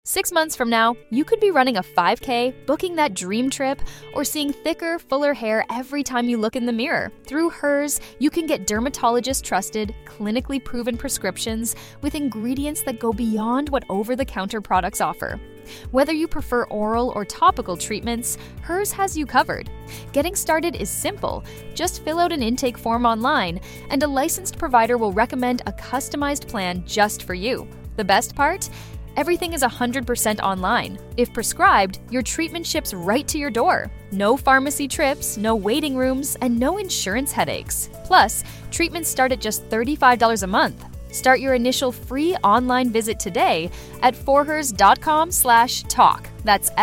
6 months from now, you could be running a 5K, booking that dream trip, or seeing thicker, fuller hair every time you look in the mirror. Through Hers, you can get dermatologist-trusted, clinically proven prescriptions with ingredients that go beyond what over-the-counter products offer. Whether you prefer oral or topical treatments, Hers has you covered. Getting started is simple. Just fill out an intake form online, and a licensed provider will recommend a customized plan just for you. The best part? Everything is 100% online. If prescribed, your treatment ships right to your door. No pharmacy trips, no waiting rooms, and no insurance headaches. Plus, treatments start at just $35 a month. Start your initial free online visit today at forhers.com/talk. That's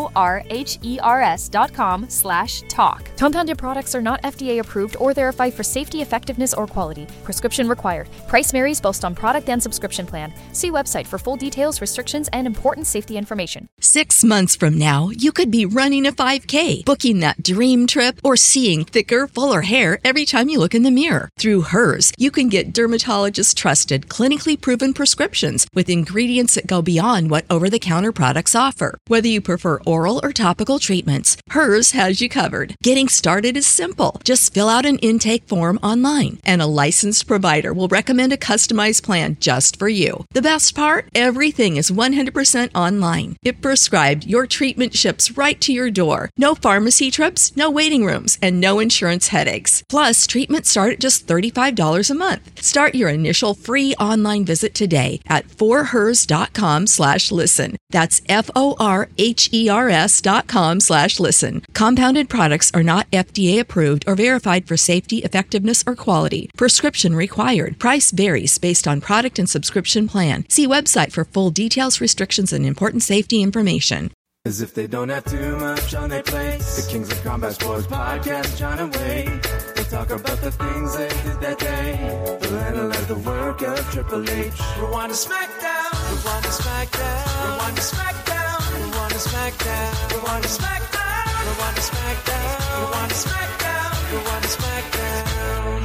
forhers.com/talk. Compounded products are not FDA approved or verified for safety, effectiveness, or quality. Prescription required. Price varies based on product and subscription plan. See website for full details, restrictions, and important safety information. 6 months from now, you could be running a 5K, booking that dream trip, or seeing thicker, fuller hair every time you look in the mirror. Through Hers, you can get dermatologist-trusted, clinically proven prescriptions with ingredients that go beyond what over-the-counter products offer. Whether you prefer oral or topical treatments, Hers has you covered. Getting started is simple. Just fill out an intake form online, and a licensed provider will recommend a customized plan just for you. The best part? Everything is 100% online. If prescribed, your treatment ships right to your door. No pharmacy trips, no waiting rooms, and no insurance headaches. Plus, treatments start at just $35 a month. Start your initial free online visit today at forhers.com/listen. That's forhers.com/listen. Compounded products are not FDA approved or verified for safety, effectiveness, or quality. Prescription required. Price varies based on product and subscription plan. See website for full details, restrictions, and important safety information. As if they don't have too much on their plates. The Kings of Combat Sports Podcast, John and Wade. They talk about the things they did that day. The letter of the work of Triple H. Rewind to SmackDown. Rewind to SmackDown. Rewind to SmackDown. Rewind to SmackDown. Rewind to SmackDown. Rewind to SmackDown. Rewind to SmackDown. Rewind to SmackDown.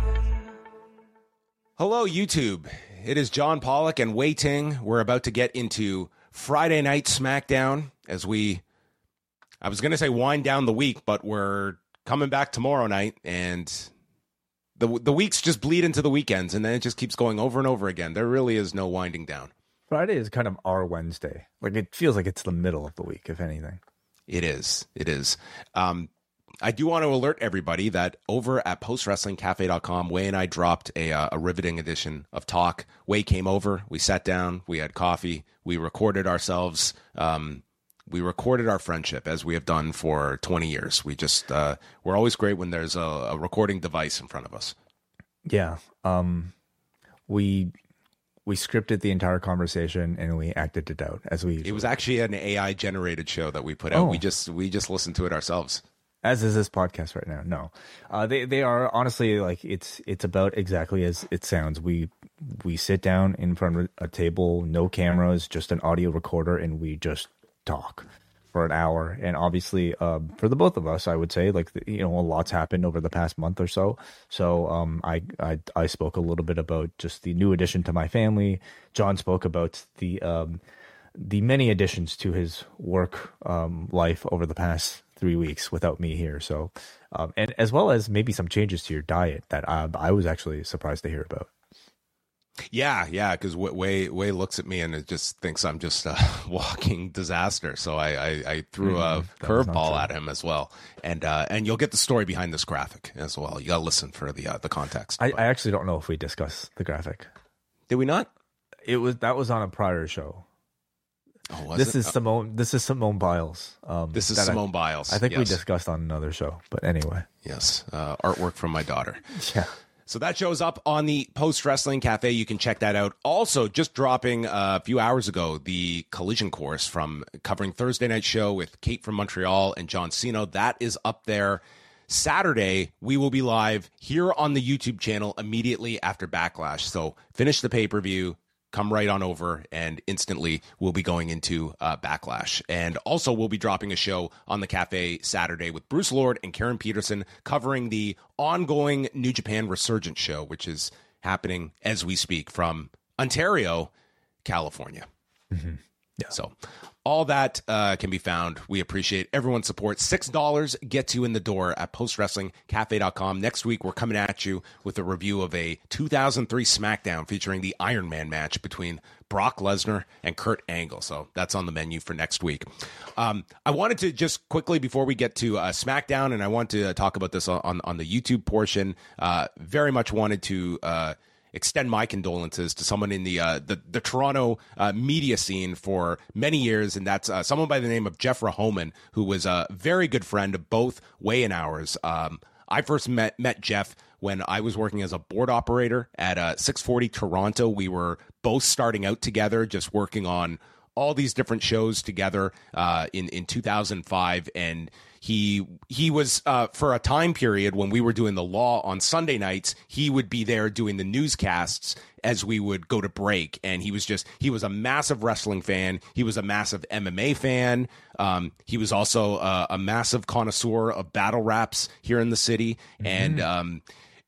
Hello, YouTube. It is John Pollock and Wei Ting. We're about to get into Friday Night SmackDown as I was going to say wind down the week, but we're coming back tomorrow night, and the weeks just bleed into the weekends, and then it just keeps going over and over again. There really is no winding down. Friday is kind of our Wednesday. Like, it feels like it's the middle of the week, if anything. It is. I do want to alert everybody that over at postwrestlingcafe.com, Wei and I dropped a riveting edition of Talk. Wei came over, we sat down, we had coffee, we recorded ourselves. We recorded our friendship as we have done for 20 years. We just, we're always great when there's a recording device in front of us. Yeah. We scripted the entire conversation and we acted it out as we. It was actually an AI generated show that we put out. We just listened to it ourselves. As is this podcast right now. No, they are honestly like it's about exactly as it sounds. We sit down in front of a table, no cameras, just an audio recorder, and we just talk for an hour. And obviously, for the both of us, I would say like a lot's happened over the past month or so. So I spoke a little bit about just the new addition to my family. John spoke about the many additions to his work life over the past 3 weeks without me here. So, and as well as maybe some changes to your diet that I was actually surprised to hear about. Yeah, because Wei looks at me and it just thinks I'm just a walking disaster. So I threw a curveball at him as well, and you'll get the story behind this graphic as well. You got to listen for the context. I actually don't know if we discussed the graphic. Did we not? That was on a prior show. Oh, this is Simone Biles. This is Simone Biles. I think we discussed on another show, but anyway. Yes, artwork from my daughter. Yeah. So that shows up on the Post Wrestling Cafe. You can check that out. Also, just dropping a few hours ago, the Collision Course from covering Thursday night show with Kate from Montreal and John Cena. That is up there. Saturday, we will be live here on the YouTube channel immediately after Backlash. So finish the pay-per-view, come right on over, and instantly we'll be going into Backlash. And also we'll be dropping a show on the Cafe Saturday with Bruce Lord and Karen Peterson covering the ongoing New Japan Resurgence show, which is happening as we speak from Ontario, California. Mm-hmm. Yeah. So all that can be found. We appreciate everyone's support. $6 gets you in the door at postwrestlingcafe.com. Next week, we're coming at you with a review of a 2003 SmackDown featuring the Iron Man match between Brock Lesnar and Kurt Angle. So that's on the menu for next week. I wanted to just quickly, before we get to SmackDown, and I want to talk about this on the YouTube portion, very much wanted to extend my condolences to someone in the Toronto media scene for many years, and that's someone by the name of Jeff Rahoman, who was a very good friend of both weigh-in hours. I first met Jeff when I was working as a board operator at 640 Toronto. We were both starting out together, just working on all these different shows together in 2005, and he was for a time period when we were doing the Law on Sunday nights, he would be there doing the newscasts as we would go to break. And he was a massive wrestling fan. He was a massive MMA fan. He was also a massive connoisseur of battle raps here in the city. Mm-hmm. And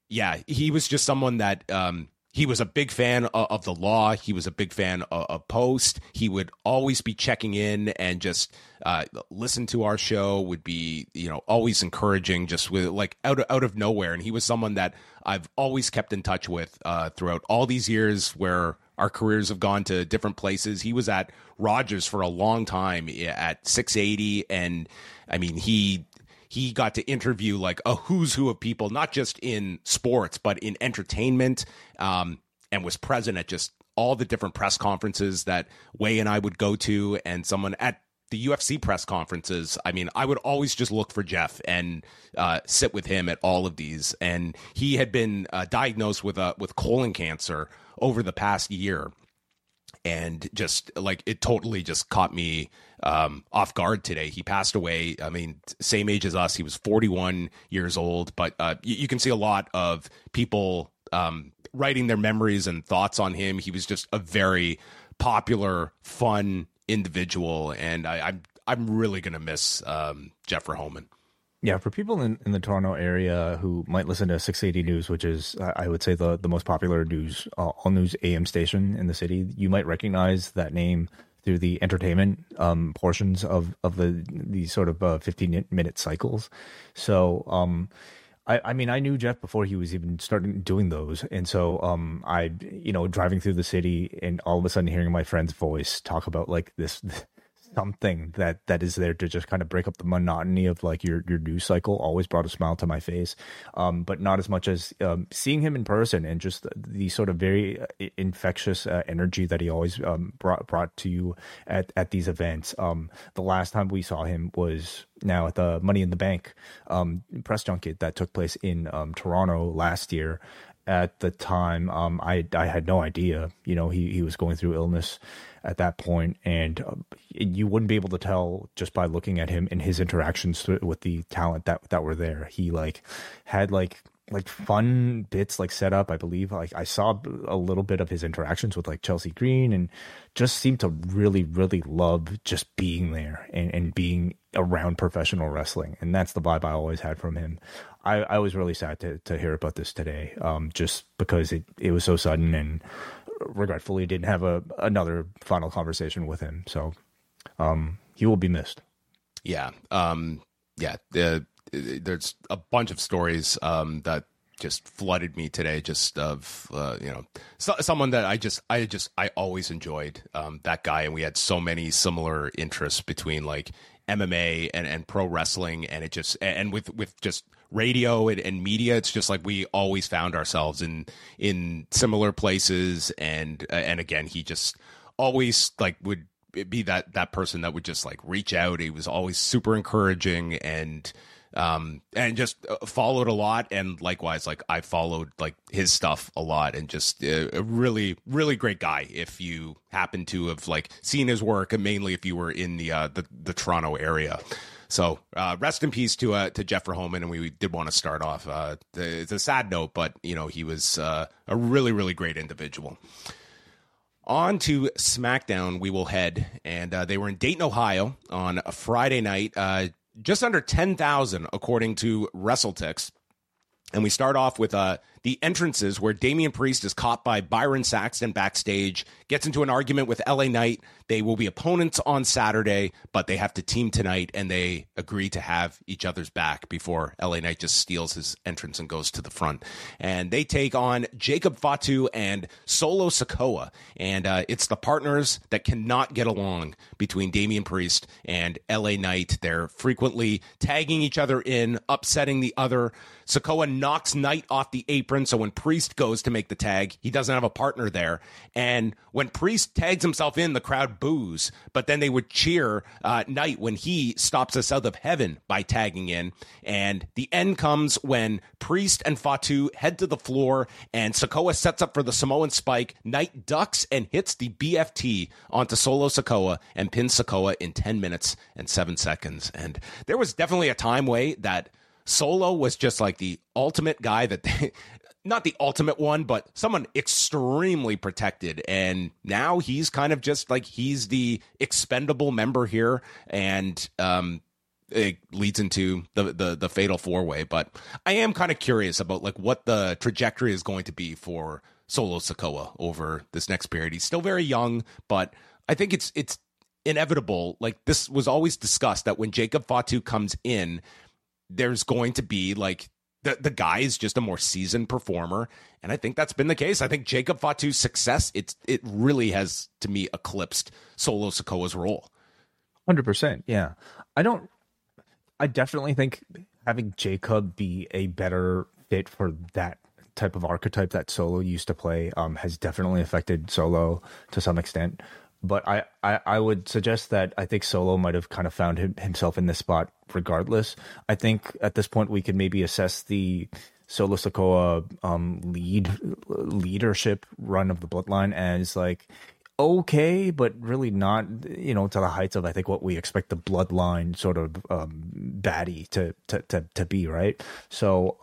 he was just someone that he was a big fan of the Law. He was a big fan of Post. He would always be checking in and just listen to our show, would be, always encouraging, just with like out of nowhere. And he was someone that I've always kept in touch with throughout all these years where our careers have gone to different places. He was at Rogers for a long time at 680. And I mean, he got to interview like a who's who of people, not just in sports, but in entertainment, and was present at just all the different press conferences that Way and I would go to, and someone at the UFC press conferences. I mean, I would always just look for Jeff and sit with him at all of these. And he had been diagnosed with colon cancer over the past year. And just like it totally just caught me off guard today. He passed away. I mean, same age as us. He was 41 years old. But you can see a lot of people writing their memories and thoughts on him. He was just a very popular, fun individual, and I'm really gonna miss Jeff Rahoman. Yeah, for people in the Toronto area who might listen to 680 News, which is, I would say, the most popular news, all news AM station in the city, you might recognize that name through the entertainment portions of the sort of 15-minute cycles. So, I mean, I knew Jeff before he was even starting doing those. And so I, driving through the city and all of a sudden hearing my friend's voice talk about like this something that is there to just kind of break up the monotony of like your news cycle always brought a smile to my face, but not as much as seeing him in person and just the sort of very infectious energy that he always brought to you at these events. The last time we saw him was now at the Money in the Bank press junket that took place in Toronto last year. At the time, I had no idea, he was going through illness at that point, and you wouldn't be able to tell just by looking at him and his interactions with the talent that were there. He had fun bits set up. I believe I saw a little bit of his interactions with Chelsea Green, and just seemed to really, really love just being there and being around professional wrestling. And that's the vibe I always had from him. I was really sad to hear about this today, just because it was so sudden, and regretfully didn't have another final conversation with him. So he will be missed. Yeah. There's a bunch of stories that just flooded me today, just of someone that I always enjoyed, that guy, and we had so many similar interests between MMA and pro wrestling, and it just and with just radio and media. It's just we always found ourselves in similar places, and again, he just always would be that person that would just reach out. He was always super encouraging, and just followed a lot, and likewise I followed his stuff a lot, and just a really, really great guy if you happen to have seen his work, and mainly if you were in the Toronto area. So rest in peace to Jeff Rahoman, and we did want to start off. It's a sad note, but he was a really, really great individual. On to SmackDown we will head, and they were in Dayton, Ohio on a Friday night. Just under 10,000 according to WrestleTix. And we start off with the the entrances where Damian Priest is caught by Byron Saxton backstage, gets into an argument with LA Knight. They will be opponents on Saturday, but they have to team tonight, and they agree to have each other's back before LA Knight just steals his entrance and goes to the front. And they take on Jacob Fatu and Solo Sikoa. And it's the partners that cannot get along between Damian Priest and LA Knight. They're frequently tagging each other in, upsetting the other. Sikoa knocks Knight off the apron, so when Priest goes to make the tag, he doesn't have a partner there. And when Priest tags himself in, the crowd boos, but then they would cheer Knight when he stops us out of heaven by tagging in. And the end comes when Priest and Fatu head to the floor, and Sikoa sets up for the Samoan spike. Knight ducks and hits the BFT onto Solo Sikoa and pins Sikoa in 10 minutes and 7 seconds. And there was definitely a time that Solo was just like the ultimate guy that they, not the ultimate one, but someone extremely protected. And now he's kind of just like, he's the expendable member here. And it leads into the fatal 4-way. But I am kind of curious about like what the trajectory is going to be for Solo Sikoa over this next period. He's still very young, but I think it's inevitable. Like, this was always discussed that when Jacob Fatu comes in, there's going to be like the guy is just a more seasoned performer. And I think that's been the case. I think Jacob Fatu's success, it really has, to me, eclipsed Solo Sikoa's role. 100%. Yeah. I definitely think having Jacob be a better fit for that type of archetype that Solo used to play has definitely affected Solo to some extent. But I would suggest that I think Solo might have kind of found himself in this spot regardless. I think at this point we could maybe assess the Solo Sikoa leadership run of the Bloodline as like okay, but really not, to the heights of I think what we expect the Bloodline sort of baddie to be, right? So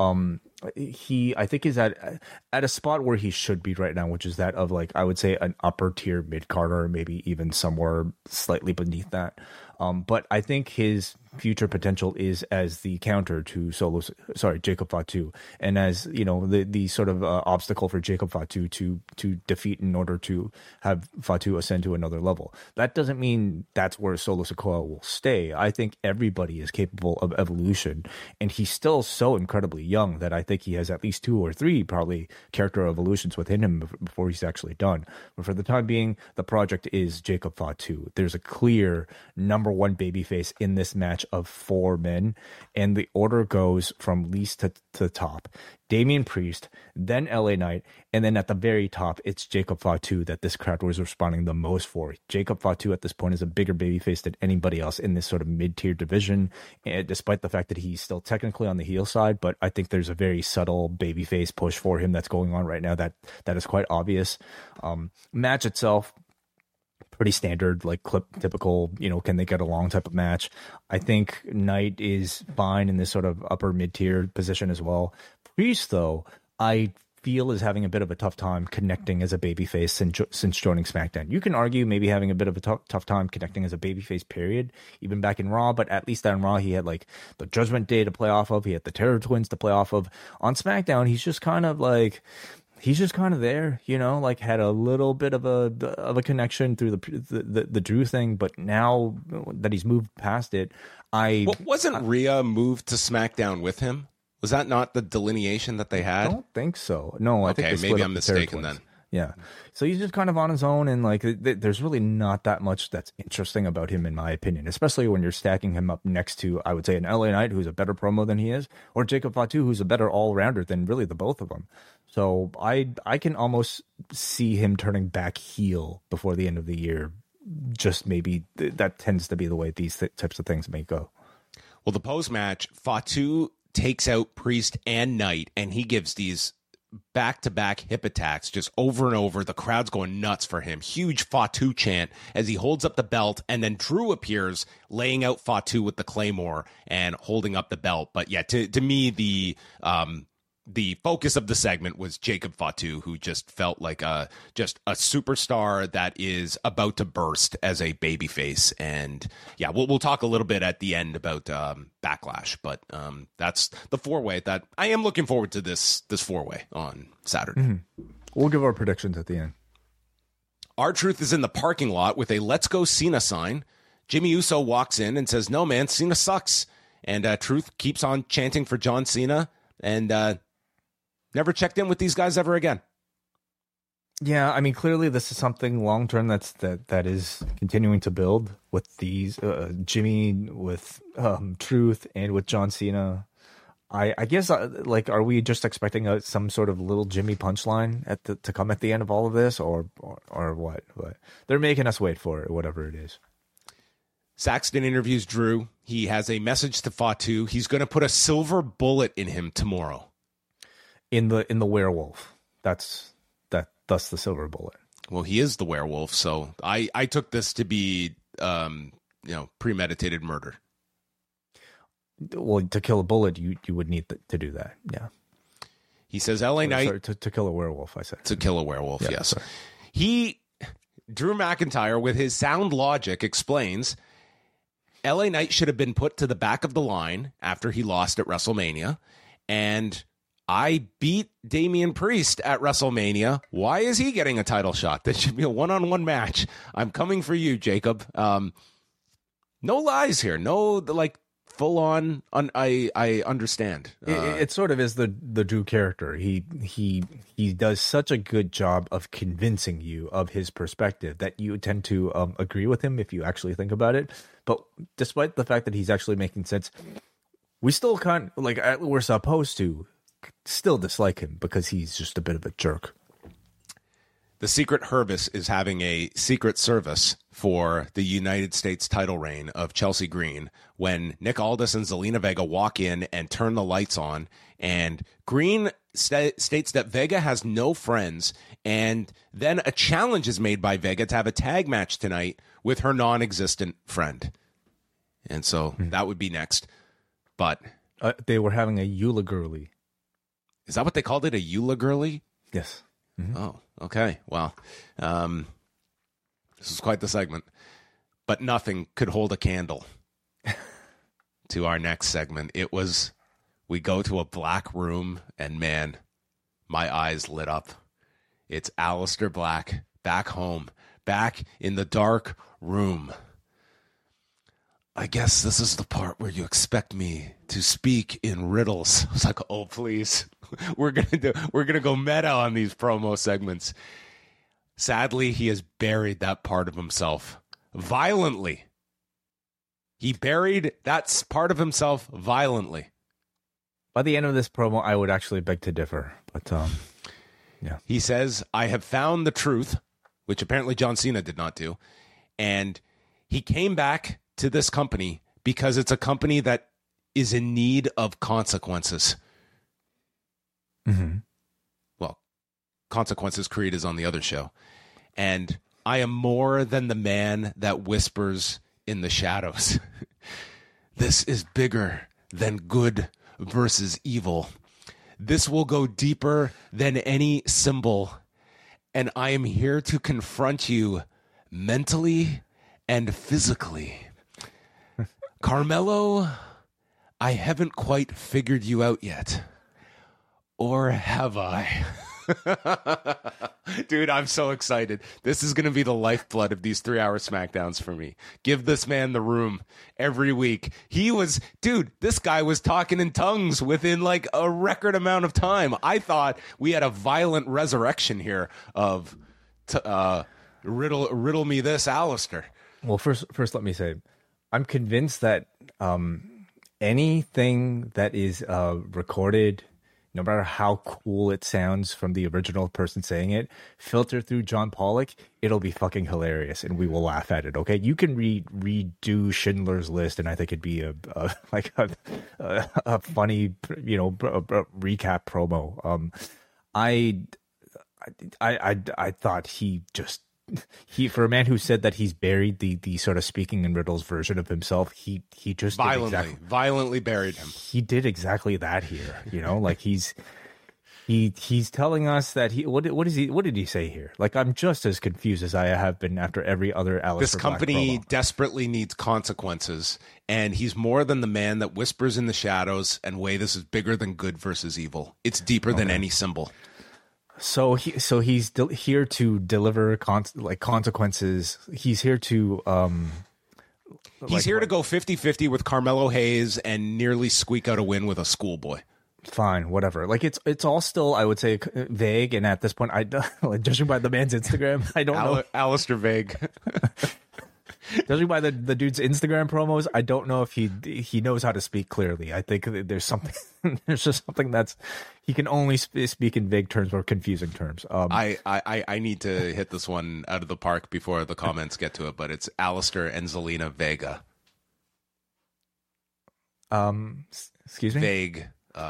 I think is at a spot where he should be right now, which is that of like I would say an upper tier mid carder, maybe even somewhere slightly beneath that. But I think his future potential is as the counter to Jacob Fatu, and as the sort of obstacle for Jacob Fatu to defeat in order to have Fatu ascend to another level. That doesn't mean that's where Solo Sikoa will stay. I think everybody is capable of evolution, and he's still so incredibly young that I think he has at least 2 or 3 probably character evolutions within him before he's actually done. But for the time being, the project is Jacob Fatu. There's a clear number 1 babyface in this match of 4 men, and the order goes from least to top. Damian Priest, then LA Knight, and then at the very top, it's Jacob Fatu that this crowd was responding the most for. Jacob Fatu at this point is a bigger babyface than anybody else in this sort of mid-tier division, and despite the fact that he's still technically on the heel side, but I think there's a very subtle babyface push for him that's going on right now that is quite obvious. Match itself, pretty standard, like clip typical, can they get along type of match. I think Knight is fine in this sort of upper mid-tier position as well. Priest, though, I feel is having a bit of a tough time connecting as a babyface since joining SmackDown. You can argue maybe having a bit of a tough time connecting as a babyface period, even back in Raw, but at least on Raw he had like the Judgment Day to play off of, he had the Terror Twins to play off of. On SmackDown, he's just kind of there, like had a little bit of a connection through the Drew thing, but now that he's moved past it, wasn't Rhea moved to SmackDown with him? Was that not the delineation that they had? I don't think so. No, I think they split maybe up I'm the mistaken then. Yeah. So he's just kind of on his own, and like there's really not that much that's interesting about him, in my opinion, especially when you're stacking him up next to, I would say, an LA Knight who's a better promo than he is, or Jacob Fatu who's a better all-rounder than really the both of them. So I can almost see him turning back heel before the end of the year. Just maybe that tends to be the way these types of things may go. Well, the post-match, Fatu takes out Priest and Knight, and he gives these back-to-back hip attacks just over and over. The crowd's going nuts for him. Huge Fatu chant as he holds up the belt, and then Drew appears laying out Fatu with the Claymore and holding up the belt. But yeah, to me, the the focus of the segment was Jacob Fatu, who just felt like just a superstar that is about to burst as a babyface. And yeah, we'll talk a little bit at the end about Backlash, but that's the four-way that I am looking forward to this four-way on Saturday. Mm-hmm. We'll give our predictions at the end. R-Truth is in the parking lot with a "Let's Go Cena" sign. Jimmy Uso walks in and says, "No, man, Cena sucks." And Truth keeps on chanting for John Cena and never checked in with these guys ever again. Yeah, I mean, clearly this is something long-term that is continuing to build with these Jimmy, with Truth, and with John Cena. I guess, like, are we just expecting some sort of little Jimmy punchline to come at the end of all of this, or what? But they're making us wait for it, whatever it is. Saxton interviews Drew. He has a message to Fatu. He's going to put a silver bullet in him tomorrow. In the werewolf. That's the silver bullet. Well, he is the werewolf, so I took this to be premeditated murder. Well, to kill a bullet, you would need to do that. Yeah. He says LA Knight. Sorry, to kill a werewolf, I said. To kill a werewolf, yeah, yes. Sorry. Drew McIntyre, with his sound logic, explains LA Knight should have been put to the back of the line after he lost at WrestleMania, and I beat Damian Priest at WrestleMania. Why is he getting a title shot? This should be a one-on-one match. I'm coming for you, Jacob. No lies here. No, full on. I understand. It sort of is the Drew character. He does such a good job of convincing you of his perspective that you tend to agree with him if you actually think about it. But despite the fact that he's actually making sense, we still can't, we're supposed to still dislike him because he's just a bit of a jerk. The Secret Herbis is having a secret service for the United States title reign of Chelsea Green when Nick Aldis and Zelina Vega walk in and turn the lights on, and Green states that Vega has no friends, and then a challenge is made by Vega to have a tag match tonight with her non-existent friend. And so that would be next. But they were having a Eula girly. Is that what they called it? A Eula girly? Yes. Mm-hmm. Oh, okay. Well, this is quite the segment. But nothing could hold a candle to our next segment. We go to a black room, and man, my eyes lit up. It's Aleister Black back home, back in the dark room. I guess this is the part where you expect me to speak in riddles. I was like, oh, please. We're gonna go meta on these promo segments. Sadly, he has buried that part of himself violently. He buried that part of himself violently. By the end of this promo, I would actually beg to differ. But yeah. He says, I have found the truth, which apparently John Cena did not do. And he came back to this company because it's a company that is in need of consequences. Mm-hmm. Well, Consequences Creed is on the other show. And I am more than the man that whispers in the shadows. This is bigger than good versus evil. This will go deeper than any symbol. And I am here to confront you mentally and physically. Carmelo, I haven't quite figured you out yet. Or have I? Dude, I'm so excited. This is going to be the lifeblood of these 3-hour SmackDowns for me. Give this man the room every week. This guy was talking in tongues within like a record amount of time. I thought we had a violent resurrection here of riddle me this, Aleister. Well, first let me say, I'm convinced that anything that is recorded, no matter how cool it sounds from the original person saying it, filtered through John Pollock, it'll be fucking hilarious, and we will laugh at it. Okay, you can redo Schindler's List, and I think it'd be a funny, recap promo. I thought for a man who said that he's buried the sort of speaking in riddles version of himself, he just violently buried him. He did exactly that here, like he's He's telling us that what did he say here? Like, I'm just as confused as I have been after every other Aleister This company Black promo. desperately needs consequences, and he's more than the man that whispers in the shadows and this is bigger than good versus evil. It's deeper than any symbol. So he's here to deliver consequences. He's here to He's here to go 50-50 with Carmelo Hayes and nearly squeak out a win with a schoolboy. Fine, whatever. Like, it's all still, I would say, vague. And at this point, judging by the man's Instagram, I don't know. Alistair vague. Judging by the dude's Instagram promos, I don't know if he knows how to speak clearly. I think there's just something that's he can only speak in vague terms or confusing terms. I need to hit this one out of the park before the comments get to it, but it's Alistair and Zelina Vega. Excuse me? Vague.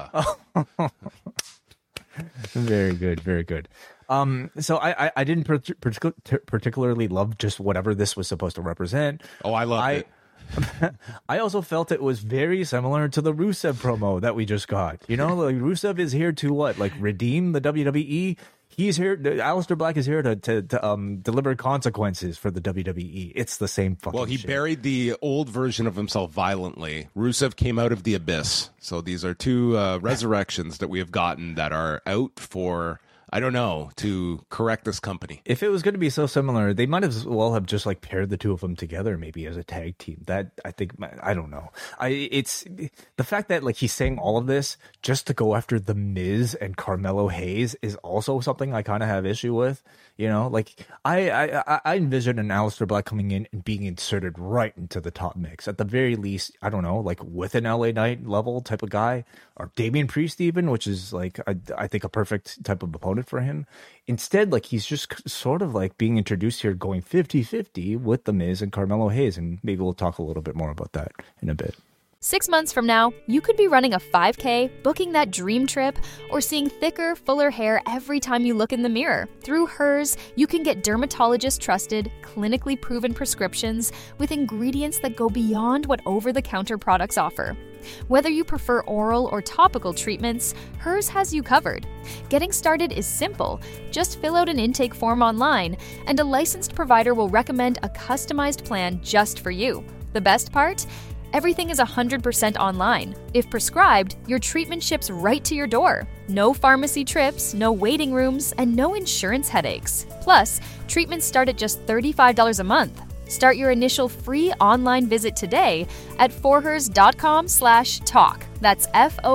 Very good, very good. So I didn't particularly love just whatever this was supposed to represent. Oh, I loved it. I also felt it was very similar to the Rusev promo that we just got. You know, like, Rusev is here to what? Like, redeem the WWE. He's here. Aleister Black is here to deliver consequences for the WWE. It's the same fucking Well, he shit. buried the old version of himself violently. Rusev came out of the abyss. So these are two resurrections that we have gotten that are out for, I don't know, to correct this company. If it was going to be so similar, they might as well have just like paired the two of them together, maybe as a tag team. That I don't know. It's the fact that like he's saying all of this just to go after the Miz and Carmelo Hayes is also something I kind of have issue with. You know, like I envision an Aleister Black coming in and being inserted right into the top mix. At the very least, I don't know, like with an LA Knight level type of guy, or Damian Priest even, which is like I think a perfect type of opponent for him. Instead, like, he's just sort of like being introduced here going 50-50 with the Miz and Carmelo Hayes, and maybe we'll talk a little bit more about that in a bit. 6 months from now, you could be running a 5K, booking that dream trip, or seeing thicker, fuller hair every time you look in the mirror. Through Hers, you can get dermatologist-trusted, clinically proven prescriptions with ingredients that go beyond what over-the-counter products offer. Whether you prefer oral or topical treatments, Hers has you covered. Getting started is simple. Just fill out an intake form online, and a licensed provider will recommend a customized plan just for you. The best part? Everything is 100% online. If prescribed, your treatment ships right to your door. No pharmacy trips, no waiting rooms, and no insurance headaches. Plus, treatments start at just $35 a month. Start your initial free online visit today at forhers.com/talk. That's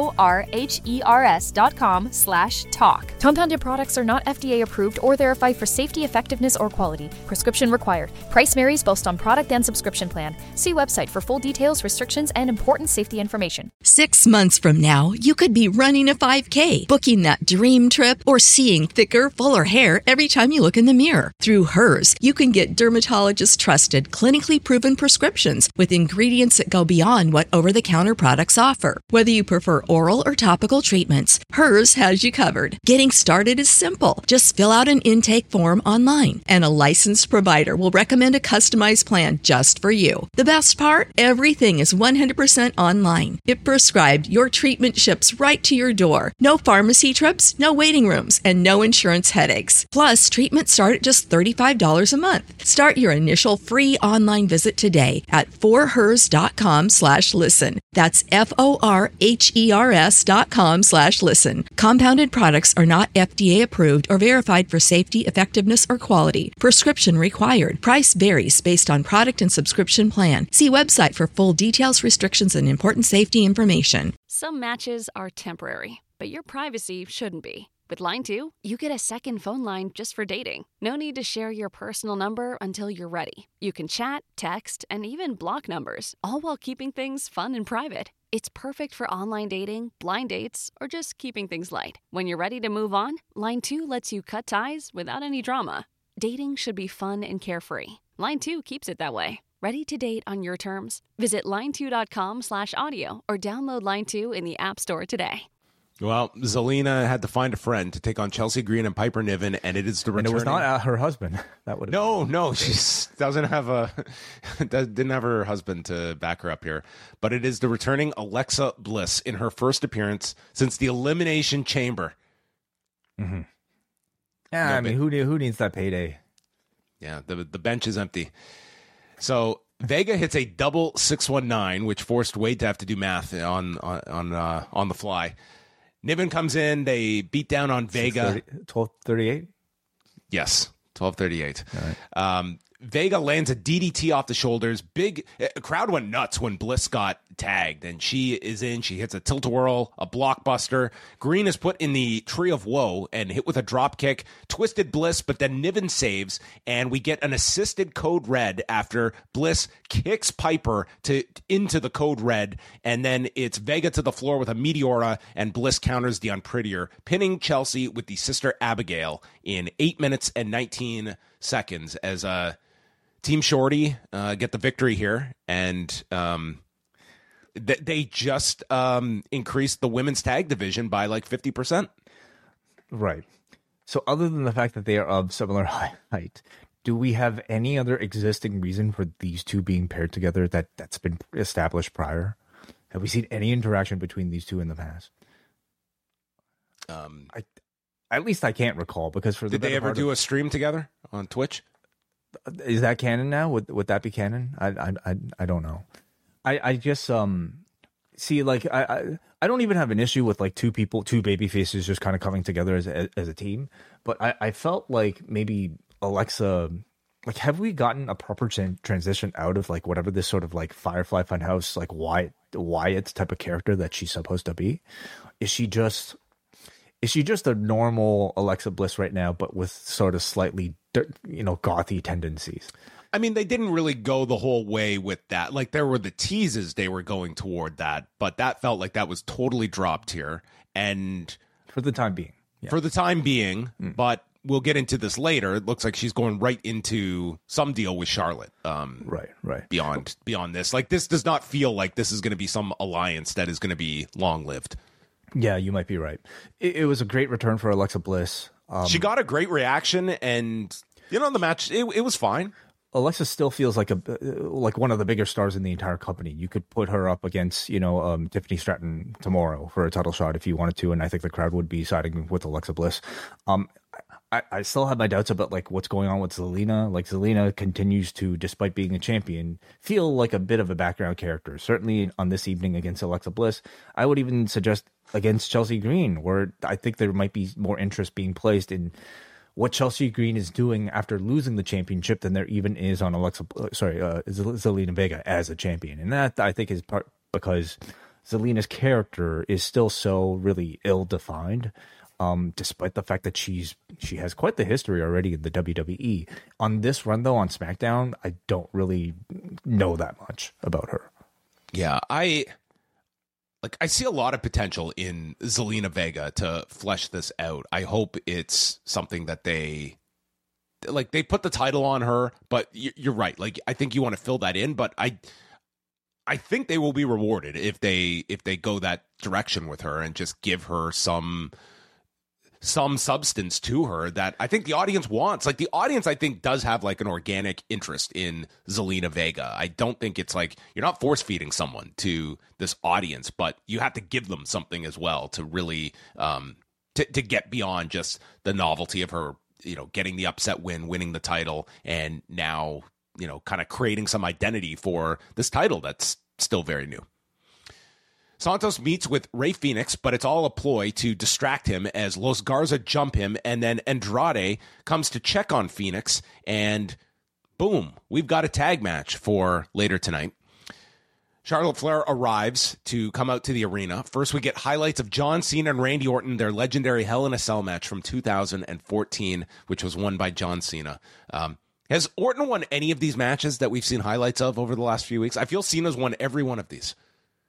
forhers.com/talk. Compounded products are not FDA approved or verified for safety, effectiveness, or quality. Prescription required. Price varies based on product and subscription plan. See website for full details, restrictions, and important safety information. 6 months from now, you could be running a 5K, booking that dream trip, or seeing thicker, fuller hair every time you look in the mirror. Through Hers, you can get dermatologist-trusted, clinically proven prescriptions with ingredients that go beyond what over-the-counter products offer. Whether you prefer oral or topical treatments, Hers has you covered. Getting started is simple. Just fill out an intake form online, and a licensed provider will recommend a customized plan just for you. The best part? Everything is 100% online. If prescribed, your treatment ships right to your door. No pharmacy trips, no waiting rooms, and no insurance headaches. Plus, treatments start at just $35 a month. Start your initial free online visit today at forhers.com/listen. That's FORHERS.com/listen. Compounded products are not FDA approved or verified for safety, effectiveness, or quality. Prescription required. Price varies based on product and subscription plan. See website for full details, restrictions, and important safety information. Some matches are temporary, but your privacy shouldn't be. With Line 2, you get a second phone line just for dating. No need to share your personal number until you're ready. You can chat, text, and even block numbers, all while keeping things fun and private. It's perfect for online dating, blind dates, or just keeping things light. When you're ready to move on, Line 2 lets you cut ties without any drama. Dating should be fun and carefree. Line 2 keeps it that way. Ready to date on your terms? Visit line2.com/audio or download Line 2 in the App Store today. Well, Zelina had to find a friend to take on Chelsea Green and Piper Niven, and it is the returning. And it was not her husband. That would No, she doesn't have didn't have her husband to back her up here. But it is the returning Alexa Bliss in her first appearance since the Elimination Chamber. Mm-hmm. Yeah, I mean, who needs that payday? Yeah, the bench is empty. So Vega hits a double 619, which forced Wade to have to do math on the fly. Niven comes in. They beat down on Vega. 12:38? Yes, 12:38. All right. Vega lands a DDT off the shoulders. Big crowd went nuts when Bliss got tagged, and she is in. She hits a tilt-a-whirl, a blockbuster. Green is put in the Tree of Woe and hit with a drop kick. Twisted Bliss, but then Niven saves, and we get an assisted Code Red after Bliss kicks Piper into the Code Red, and then it's Vega to the floor with a Meteora, and Bliss counters the Unprettier, pinning Chelsea with the Sister Abigail in 8 minutes and 19 seconds as Team Shorty get the victory here, and they just increased the women's tag division by like 50%. Right. So other than the fact that they are of similar height, do we have any other existing reason for these two being paired together that's been established prior? Have we seen any interaction between these two in the past? At least I can't recall, because for did they ever do a stream together on Twitch? Is that canon now? Would that be canon? I don't know. I just see, like, I don't even have an issue with like two baby faces just kind of coming together as a team, but I felt like maybe Alexa, like, have we gotten a proper transition out of like whatever this sort of like Firefly Funhouse like Wyatt type of character that she's supposed to be? Is she just a normal Alexa Bliss right now, but with sort of slightly, gothy tendencies? I mean, they didn't really go the whole way with that. Like, there were the teases they were going toward that, but that felt like that was totally dropped here. And for the time being. Yeah. For the time being, but we'll get into this later. It looks like she's going right into some deal with Charlotte. Right. Beyond this. Like, this does not feel like this is going to be some alliance that is going to be long-lived. Yeah, you might be right. It was a great return for Alexa Bliss. She got a great reaction, and the match, it was fine. Alexa still feels like one of the bigger stars in the entire company. You could put her up against Tiffany Stratton tomorrow for a title shot if you wanted to, and I think the crowd would be siding with Alexa Bliss. I still have my doubts about like what's going on with Zelina. Like, Zelina continues to, despite being a champion, feel like a bit of a background character. Certainly on this evening against Alexa Bliss. I would even suggest against Chelsea Green, where I think there might be more interest being placed in what Chelsea Green is doing after losing the championship than there even is on Zelina Vega as a champion. And that, I think, is part because Zelina's character is still so really ill-defined. Despite the fact that she has quite the history already in the WWE. On this run, though, on SmackDown, I don't really know that much about her. Yeah, I see a lot of potential in Zelina Vega to flesh this out. I hope it's something that they put the title on her, but you're right. Like, I think you want to fill that in, but I think they will be rewarded if they go that direction with her and just give her some substance to her that I think the audience wants. Like, the audience, I think, does have like an organic interest in Zelina Vega. I don't think it's like you're not force feeding someone to this audience, but you have to give them something as well to really to get beyond just the novelty of her, getting the upset win, winning the title, and now, kind of creating some identity for this title that's still very new. Santos meets with Rey Fenix, but it's all a ploy to distract him as Los Garza jump him, and then Andrade comes to check on Fenix, and boom, we've got a tag match for later tonight. Charlotte Flair arrives to come out to the arena. First, we get highlights of John Cena and Randy Orton, their legendary Hell in a Cell match from 2014, which was won by John Cena. Has Orton won any of these matches that we've seen highlights of over the last few weeks? I feel Cena's won every one of these.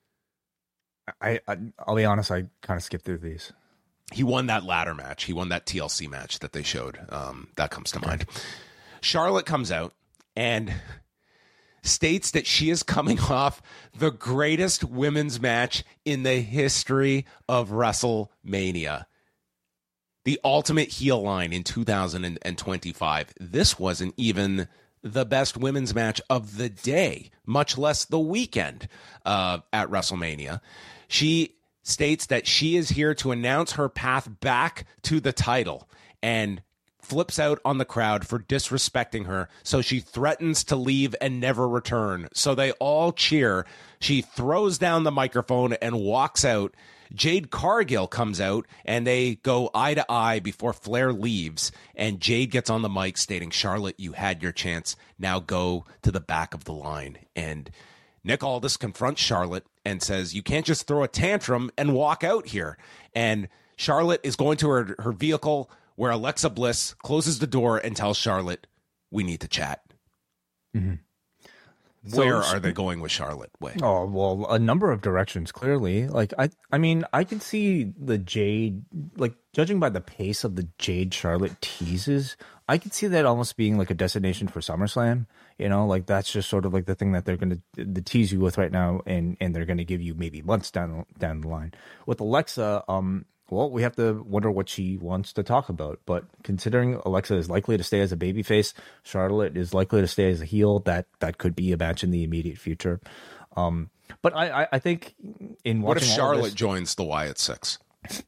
I'll be honest, I kind of skipped through these. He won that ladder match. He won that TLC match that they showed. That comes to mind. Charlotte comes out and states that she is coming off the greatest women's match in the history of WrestleMania. The Ultimate Heel line in 2025. This wasn't even the best women's match of the day, much less the weekend at WrestleMania. She states that she is here to announce her path back to the title and flips out on the crowd for disrespecting her. So she threatens to leave and never return. So they all cheer. She throws down the microphone and walks out. Jade Cargill comes out and they go eye to eye before Flair leaves. And Jade gets on the mic stating, "Charlotte, you had your chance. Now go to the back of the line." And Nick Aldis confronts Charlotte and says, "You can't just throw a tantrum and walk out here." And Charlotte is going to her vehicle where Alexa Bliss closes the door and tells Charlotte, "We need to chat." Mm-hmm. Where are they going with Charlotte? Oh, well, a number of directions, clearly. Like, I mean, I can see the Jade, like, judging by the pace of the Jade Charlotte teases, I could see that almost being like a destination for SummerSlam. You know, like, that's just sort of like the thing that they're going to tease you with right now, and they're going to give you maybe months down the line. With Alexa, well, we have to wonder what she wants to talk about. But considering Alexa is likely to stay as a babyface, Charlotte is likely to stay as a heel, that could be a match in the immediate future. But I think in watching what if Charlotte this, joins the Wyatt Six?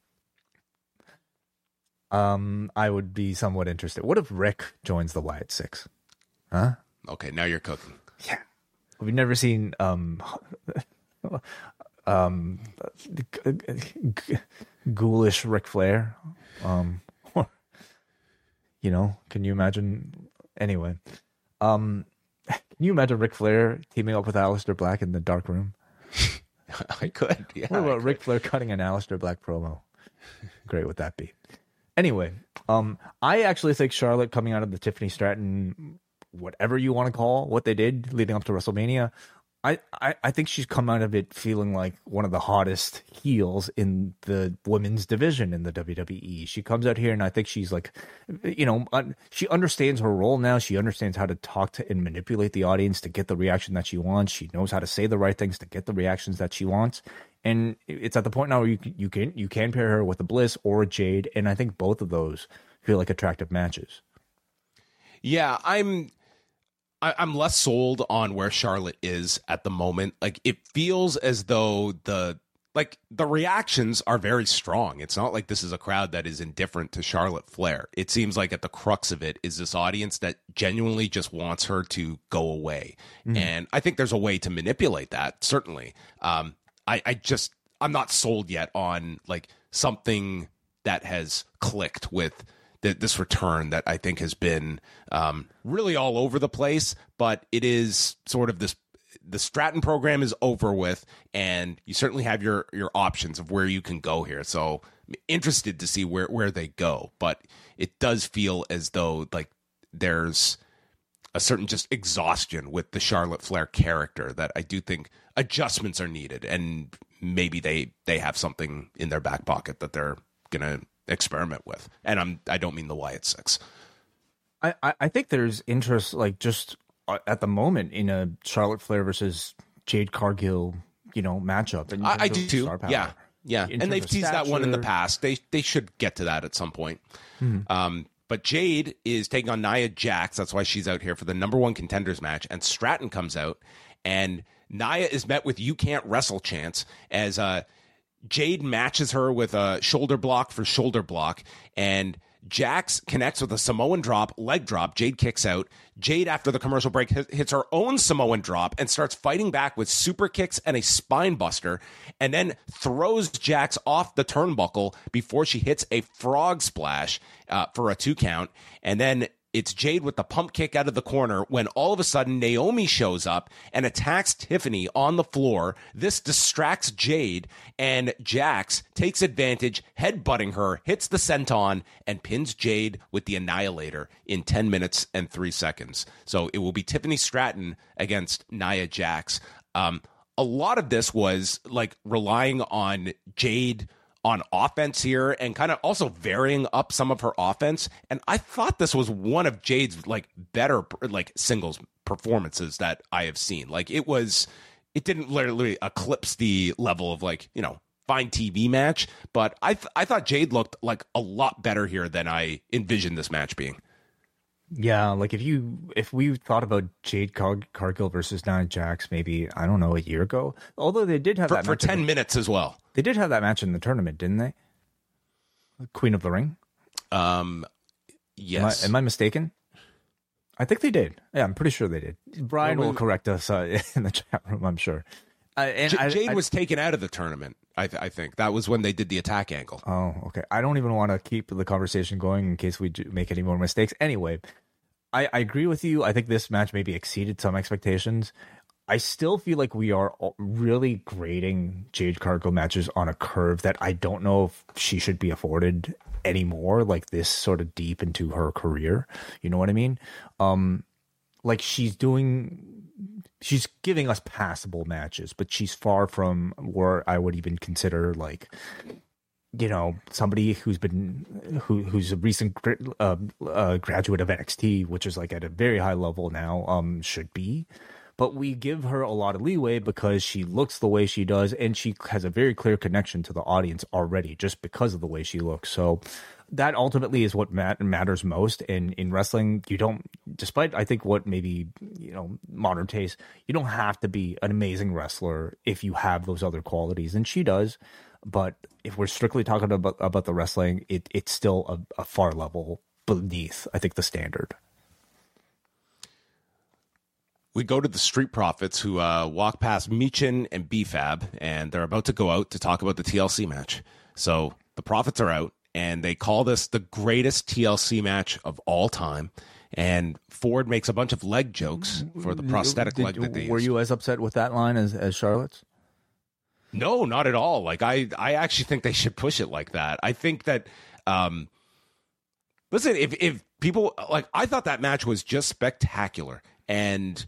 I would be somewhat interested. What if Rick joins the Wyatt Six? Huh? Okay, now you're cooking. Yeah. We've never seen ghoulish Ric Flair. You know, can you imagine? Anyway, can you imagine Ric Flair teaming up with Aleister Black in the dark room? I could. Yeah. What about Ric Flair cutting an Aleister Black promo? Great would that be? Anyway, I actually think Charlotte coming out of the Tiffany Stratton, whatever you want to call what they did leading up to WrestleMania, I think she's come out of it feeling like one of the hottest heels in the women's division in the WWE. She comes out here and I think she's like, you know, she understands her role now. She understands how to talk to and manipulate the audience to get the reaction that she wants. She knows how to say the right things to get the reactions that she wants. And it's at the point now where you can pair her with a Bliss or a Jade, and I think both of those feel like attractive matches. Yeah, I'm less sold on where Charlotte is at the moment. Like, it feels as though the reactions are very strong. It's not like this is a crowd that is indifferent to Charlotte Flair. It seems like at the crux of it is this audience that genuinely just wants her to go away. Mm-hmm. And I think there's a way to manipulate that, certainly. I'm not sold yet on like something that has clicked with this return that I think has been really all over the place, but it is sort of this. The Stratton program is over with, and you certainly have your options of where you can go here. So I'm interested to see where they go, but it does feel as though like there's a certain just exhaustion with the Charlotte Flair character that I do think adjustments are needed, and maybe they have something in their back pocket that they're gonna experiment with. And I don't mean the Wyatt Six. I think there's interest, like just at the moment, in a Charlotte Flair versus Jade Cargill, matchup. And I do too. Yeah. And they've teased that one in the past. They should get to that at some point. Mm-hmm. But Jade is taking on Nia Jax. That's why she's out here for the number one contenders match. And Stratton comes out, and Nia is met with "You can't wrestle" chants as Jade matches her with a shoulder block for shoulder block, and Jax connects with a Samoan drop, leg drop. Jade kicks out. Jade, after the commercial break, hits her own Samoan drop and starts fighting back with super kicks and a spine buster, and then throws Jax off the turnbuckle before she hits a frog splash for a 2 count. And then it's Jade with the pump kick out of the corner when all of a sudden Naomi shows up and attacks Tiffany on the floor. This distracts Jade, and Jax takes advantage, headbutting her, hits the senton, and pins Jade with the Annihilator in 10 minutes and 3 seconds. So it will be Tiffany Stratton against Nia Jax. A lot of this was like relying on Jade on offense here and kind of also varying up some of her offense. And I thought this was one of Jade's like better like singles performances that I have seen. Like it didn't literally eclipse the level of like, fine TV match, but I thought Jade looked like a lot better here than I envisioned this match being. Yeah, like if we thought about Jade Cargill versus Nia Jax, maybe I don't know, a year ago. Although they did have that for match 10 minutes as well. They did have that match in the tournament, didn't they? Queen of the Ring. Yes. Am I mistaken? I think they did. Yeah, I'm pretty sure they did. Brian will correct us in the chat room, I'm sure. Jade was taken out of the tournament. I think that was when they did the attack angle. Oh, okay. I don't even want to keep the conversation going in case we do make any more mistakes. Anyway, I agree with you. I think this match maybe exceeded some expectations. I still feel like we are really grading Jade Cargill matches on a curve that I don't know if she should be afforded anymore, like this sort of deep into her career. You know what I mean? Like she's giving us passable matches, but she's far from where I would even consider, like, you know, somebody who's a recent graduate of NXT, which is like at a very high level now, should be. But we give her a lot of leeway because she looks the way she does, and she has a very clear connection to the audience already just because of the way she looks. So that ultimately is what matters most. And in wrestling, you don't, despite I think what maybe, you know, modern taste, you don't have to be an amazing wrestler if you have those other qualities, and she does. But if we're strictly talking about the wrestling, it's still a far level beneath, I think, the standard. We go to the Street Profits, who walk past Michin and BFAB, and they're about to go out to talk about the TLC match. So the Profits are out, and they call this the greatest TLC match of all time. And Ford makes a bunch of leg jokes for the prosthetic leg that they used. Were you as upset with that line as Charlotte's? No, not at all. Like I actually think they should push it like that. I think that, listen, if people, like, I thought that match was just spectacular. And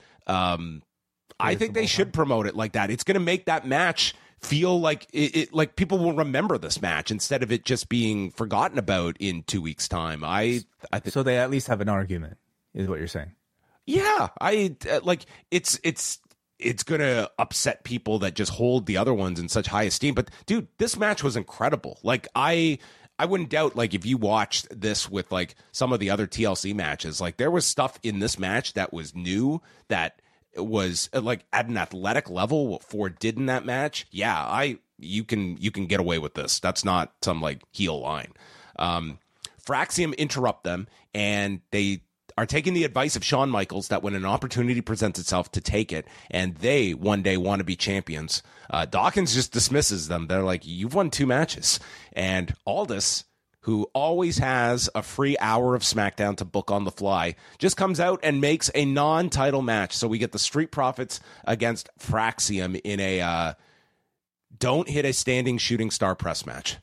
I think they should promote it like that. It's going to make that match feel like it like people will remember this match instead of it just being forgotten about in 2 weeks' time. I think so. They at least have an argument, is what you're saying. Yeah, like it's going to upset people that just hold the other ones in such high esteem. But dude, this match was incredible. Like I wouldn't doubt, like, if you watched this with like some of the other TLC matches, like there was stuff in this match that was new, that was like at an athletic level, what Ford did in that match. Yeah, you can get away with this. That's not some like heel line. Fraxium interrupt them, and they are taking the advice of Shawn Michaels that when an opportunity presents itself, to take it, and they one day want to be champions. Dawkins just dismisses them. They're like, you've won 2 matches. And Aldis, who always has a free hour of SmackDown to book on the fly, just comes out and makes a non-title match. So we get the Street Profits against Fraxium in a don't hit a standing shooting star press match,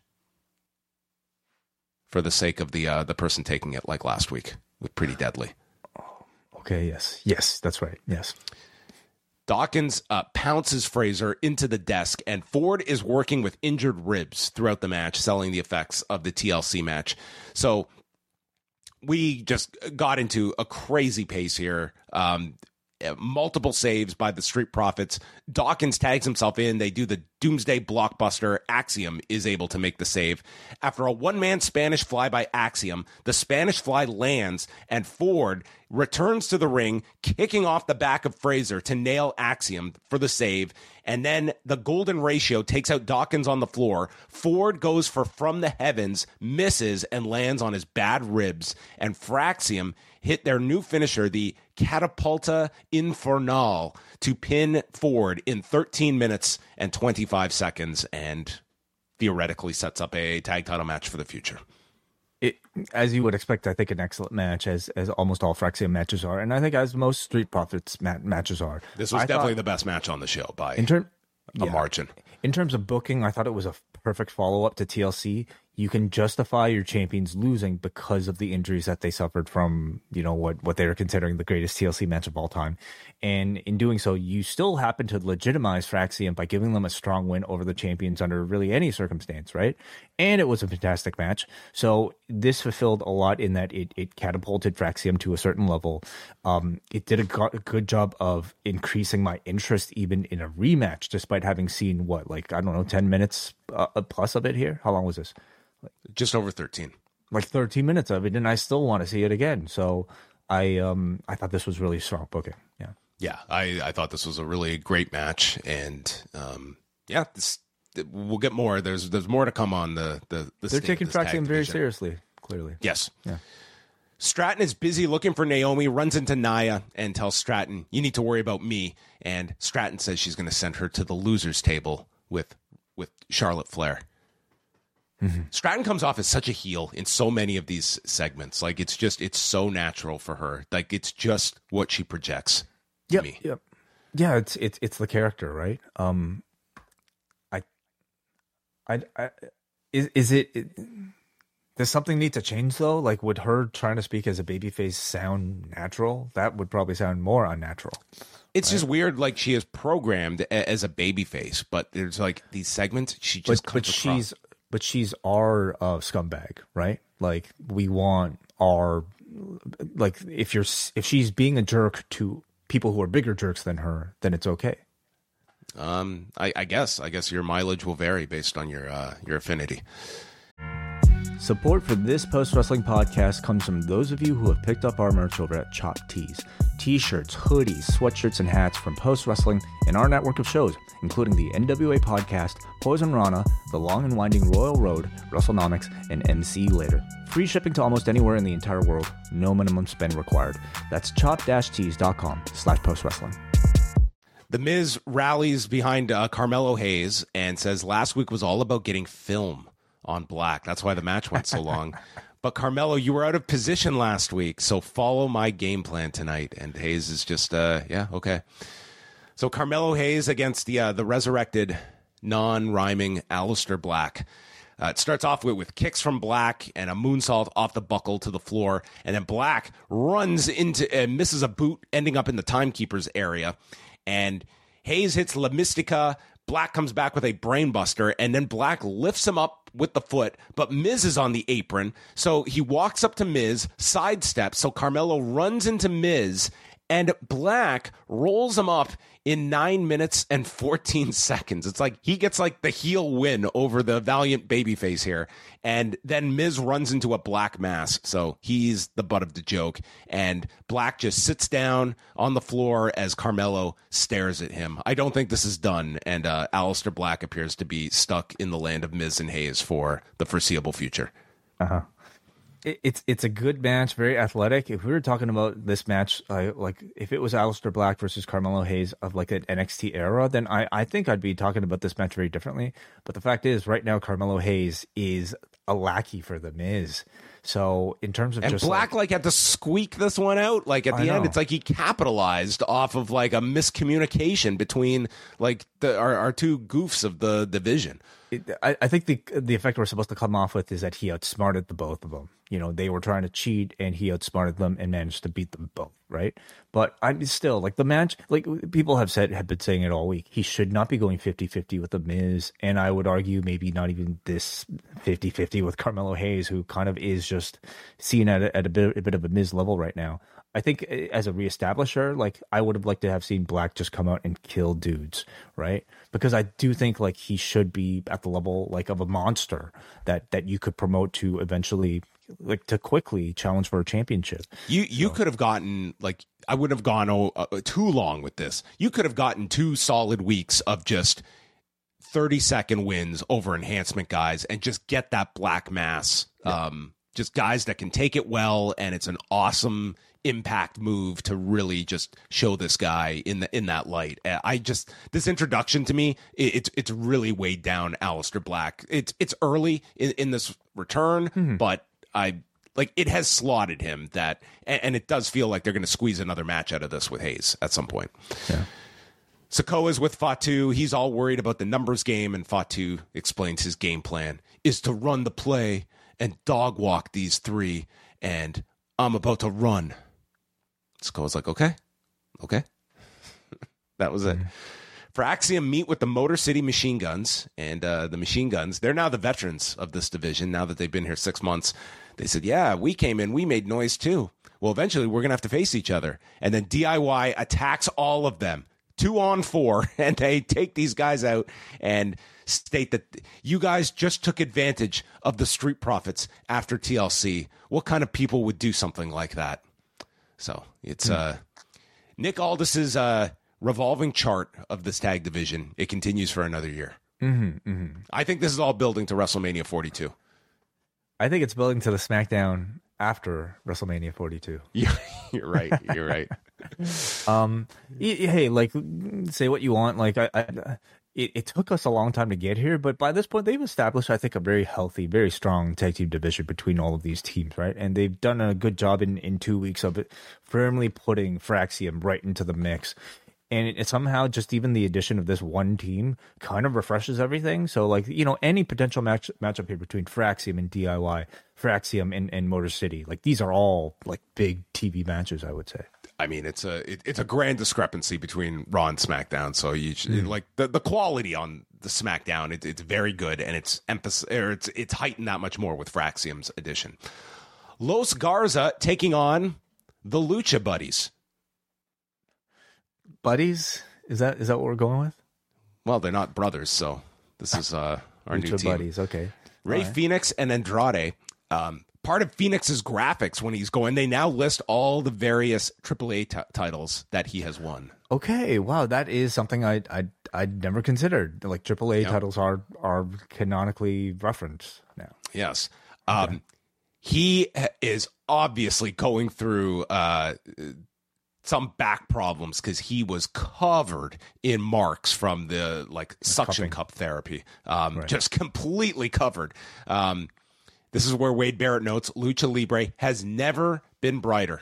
for the sake of the person taking it, like last week with Pretty Deadly. Okay, yes, that's right, yes. Dawkins pounces Fraser into the desk, and Ford is working with injured ribs throughout the match, selling the effects of the TLC match. So we just got into a crazy pace here. Multiple saves by the Street Profits. Dawkins tags himself in. They do the Doomsday Blockbuster. Axiom is able to make the save. After a one-man Spanish fly by Axiom, the Spanish fly lands, and Ford returns to the ring, kicking off the back of Fraser to nail Axiom for the save. And then the Golden Ratio takes out Dawkins on the floor. Ford goes for From the Heavens, misses, and lands on his bad ribs. And Fraxium hit their new finisher, the Catapulta Infernal, to pin Ford in 13 minutes and 25 seconds, and theoretically sets up a tag title match for the future. It, as you would expect, I think an excellent match, as almost all Fraxium matches are, and I think as most Street Profits matches are. This was definitely the best match on the show by a margin. In terms of booking, I thought it was a perfect follow-up to TLC. You can justify your champions losing because of the injuries that they suffered from, you know, what they're considering the greatest TLC match of all time. And in doing so, you still happen to legitimize Fraxium by giving them a strong win over the champions under really any circumstance, right? And it was a fantastic match. So this fulfilled a lot in that it catapulted Fraxium to a certain level. It did a good job of increasing my interest even in a rematch, despite having seen 10 minutes plus of it here. How long was this? Just over 13. Like 13 minutes of it, and I still want to see it again. So I thought this was really strong booking. Yeah. Yeah, I thought this was a really great match, and we'll get more. There's more to come on the They're taking track team very seriously, clearly. Yes. Yeah. Stratton is busy looking for Naomi, runs into Nia, and tells Stratton, "You need to worry about me." And Stratton says she's going to send her to the losers table with Charlotte Flair. Mm-hmm. Stratton comes off as such a heel in so many of these segments. Like it's so natural for her. Like it's just what she projects. Yep. Me. Yep. Yeah, it's the character, right? Does something need to change though? Like, would her trying to speak as a babyface sound natural? That would probably sound more unnatural. It's just weird. Like she is programmed as a babyface, but there's like these segments she just comes across. But she's our scumbag, right? Like we want our if she's being a jerk to people who are bigger jerks than her, then it's okay. I guess your mileage will vary based on your affinity. Support for this post-wrestling podcast comes from those of you who have picked up our merch over at Chopped Tees. T-shirts, hoodies, sweatshirts, and hats from post-wrestling and our network of shows, including the NWA Podcast, Poison Rana, The Long and Winding Royal Road, WrestleNomics, and MC Later. Free shipping to almost anywhere in the entire world. No minimum spend required. That's chop-tees.com/postwrestling. The Miz rallies behind Carmelo Hayes and says last week was all about getting film on Black. That's why the match went so long. But Carmelo, you were out of position last week, so follow my game plan tonight. And Hayes is just, okay. So Carmelo Hayes against the resurrected, non-rhyming Aleister Black. It starts off with kicks from Black and a moonsault off the buckle to the floor. And then Black runs into and misses a boot, ending up in the Timekeeper's area. And Hayes hits La Mystica. Black comes back with a brainbuster, and then Black lifts him up with the foot, but Miz is on the apron, so he walks up to Miz, sidesteps, so Carmelo runs into Miz, and Black rolls him up in 9 minutes and 14 seconds. It's like he gets like the heel win over the valiant babyface here, and then Miz runs into a Black mass, so he's the butt of the joke, and Black just sits down on the floor as Carmelo stares at him. I don't think this is done, and Aleister Black appears to be stuck in the land of Miz and Hayes for the foreseeable future. Uh-huh. It's a good match, very athletic. If we were talking about this match, like if it was Aleister Black versus Carmelo Hayes of like an NXT era, then I think I'd be talking about this match very differently. But the fact is, right now, Carmelo Hayes is a lackey for the Miz. So in terms of just Black like had to squeak this one out. Like at the end, it's like he capitalized off of like a miscommunication between like our two goofs of the division. I think the effect we're supposed to come off with is that he outsmarted the both of them. You know, they were trying to cheat and he outsmarted them and managed to beat them both, right? But I'm still like the match, like people have been saying it all week. He should not be going 50-50 with the Miz, and I would argue maybe not even this 50-50 with Carmelo Hayes, who kind of is just seen at a bit of a Miz level right now. I think as a reestablisher, like I would have liked to have seen Black just come out and kill dudes, right? Because I do think like he should be at the level like of a monster that you could promote to eventually like to quickly challenge for a championship. You could have gotten like I wouldn't have gone too long with this. You could have gotten 2 solid weeks of just 30-second wins over enhancement guys and just get that Black mass. Yeah. Just guys that can take it well, and it's an awesome impact move to really just show this guy in that light. This introduction to me, it's really weighed down Aleister Black. It's early in this return, but it has slotted him that, and it does feel like they're going to squeeze another match out of this with Hayes at some point. Yeah. Sikoa's with Fatu. He's all worried about the numbers game, and Fatu explains his game plan is to run the play and dog walk these 3, and I'm about to run. Sikoa's like, okay. That was it. For Axiom meet with the Motor City Machine Guns, and the Machine Guns, they're now the veterans of this division now that they've been here 6 months. They said, yeah, we came in, we made noise too. Well, eventually we're going to have to face each other. And then DIY attacks all of them, 2-on-4, and they take these guys out and state that you guys just took advantage of the Street Profits after TLC. What kind of people would do something like that? So it's Nick Aldis's revolving chart of this tag division. It continues for another year. I think this is all building to WrestleMania 42. I think it's building to the SmackDown after WrestleMania 42. You're right. You're right. Hey, like, say what you want. Like, it took us a long time to get here, but by this point, they've established, I think, a very healthy, very strong tag team division between all of these teams, right? And they've done a good job in 2 weeks of it, firmly putting Fraxium right into the mix. And it somehow just even the addition of this one team kind of refreshes everything. So, like, you know, any potential matchup here between Fraxium and DIY, Fraxium and Motor City, like, these are all like big TV matches, I would say. I mean, it's a grand discrepancy between Raw and SmackDown. So you like the quality on the SmackDown, it's very good, and it's heightened that much more with Fraxium's addition. Los Garza taking on the Lucha Buddies. Buddies? Is that what we're going with? Well, they're not brothers, so this is our Lucha new team. Buddies, okay. Rey Fenix and Andrade. Part of Phoenix's graphics when he's going, they now list all the various AAA titles that he has won. Okay, wow, that is something I'd never considered. Like AAA titles are canonically referenced now. Yes. He is obviously going through some back problems because he was covered in marks from the suction cup therapy. Just completely covered. This is where Wade Barrett notes, Lucha Libre has never been brighter.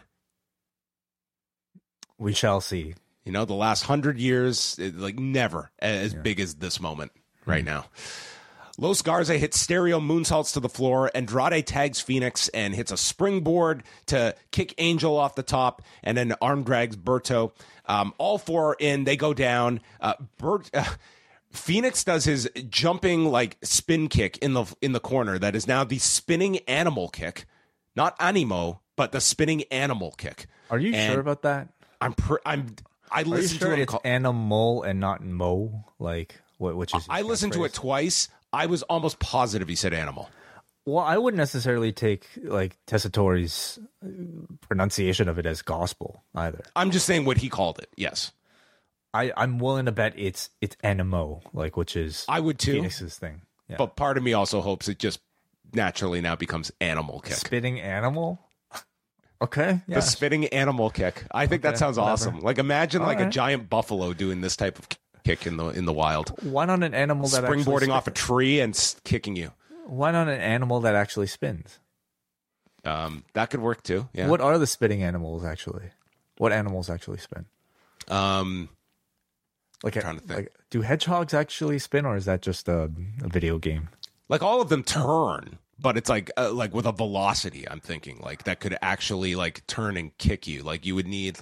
We shall see. You know, the last 100 years, never as big as this moment right now. Los Garza hits stereo moonsaults to the floor. Andrade tags Phoenix and hits a springboard to kick Angel off the top, and then arm drags Berto. All four are in. They go down. Phoenix does his jumping spin kick in the corner. That is now the spinning animal kick, not animo, but the spinning animal kick. Are you sure about that? I listened to it. It's animal and not mo. Which is? I listened to it twice. I was almost positive he said animal. Well, I wouldn't necessarily take Tessatori's pronunciation of it as gospel either. I'm just saying what he called it. Yes. I'm willing to bet it's animo, which is I would too. Phoenix's thing. Yeah. But part of me also hopes it just naturally now becomes animal kick. Spitting animal? Okay. Yeah. The spitting animal kick. I think that sounds awesome. Imagine a giant buffalo doing this type of kick in the wild. Why not an animal that springboarding off a tree and kicking you? Why not an animal that actually spins? That could work too. Yeah. What are the spitting animals actually? What animals actually spin? I'm trying to think. Do hedgehogs actually spin, or is that just a video game? All of them turn, but it's like with a velocity. I'm thinking that could actually turn and kick you. You would need.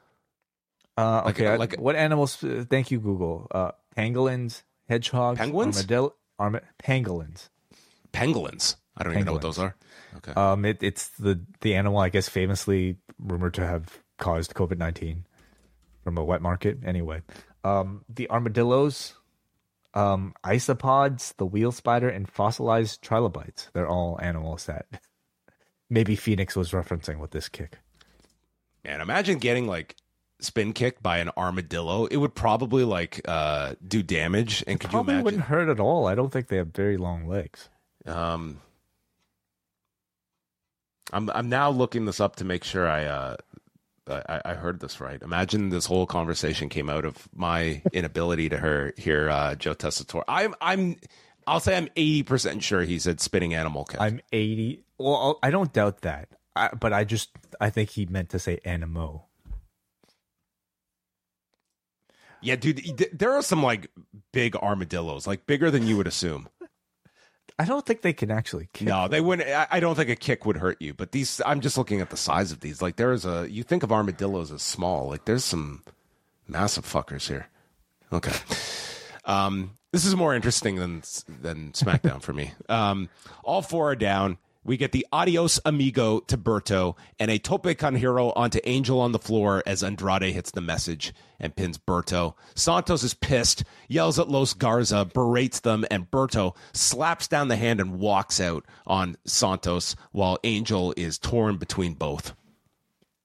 What animals? Thank you, Google. Pangolins, hedgehogs, penguins, pangolins. Pangolins. I don't even know what those are. Okay. It's the animal I guess famously rumored to have caused COVID-19 from a wet market. Anyway. The armadillos, isopods, the wheel spider, and fossilized trilobites. They're all animals that maybe Phoenix was referencing with this kick. Man, imagine getting spin kicked by an armadillo. It would probably do damage. And could you imagine? It wouldn't hurt at all. I don't think they have very long legs. I'm now looking this up to make sure I heard this right. Imagine this whole conversation came out of my inability to hear Joe Tessitore. I'll say I'm 80% sure he said spinning animal kick. I'm 80. Well, I don't doubt that. But I think he meant to say animo. Yeah, dude, there are some big armadillos, bigger than you would assume. I don't think they can actually kick. No, they wouldn't. I don't think a kick would hurt you. But these, I'm just looking at the size of these. You think of armadillos as small. There's some massive fuckers here. Okay. This is more interesting than SmackDown for me. All four are down. We get the adios amigo to Berto and a tope con hero onto Angel on the floor as Andrade hits the message and pins Berto. Santos is pissed, yells at Los Garza, berates them, and Berto slaps down the hand and walks out on Santos while Angel is torn between both.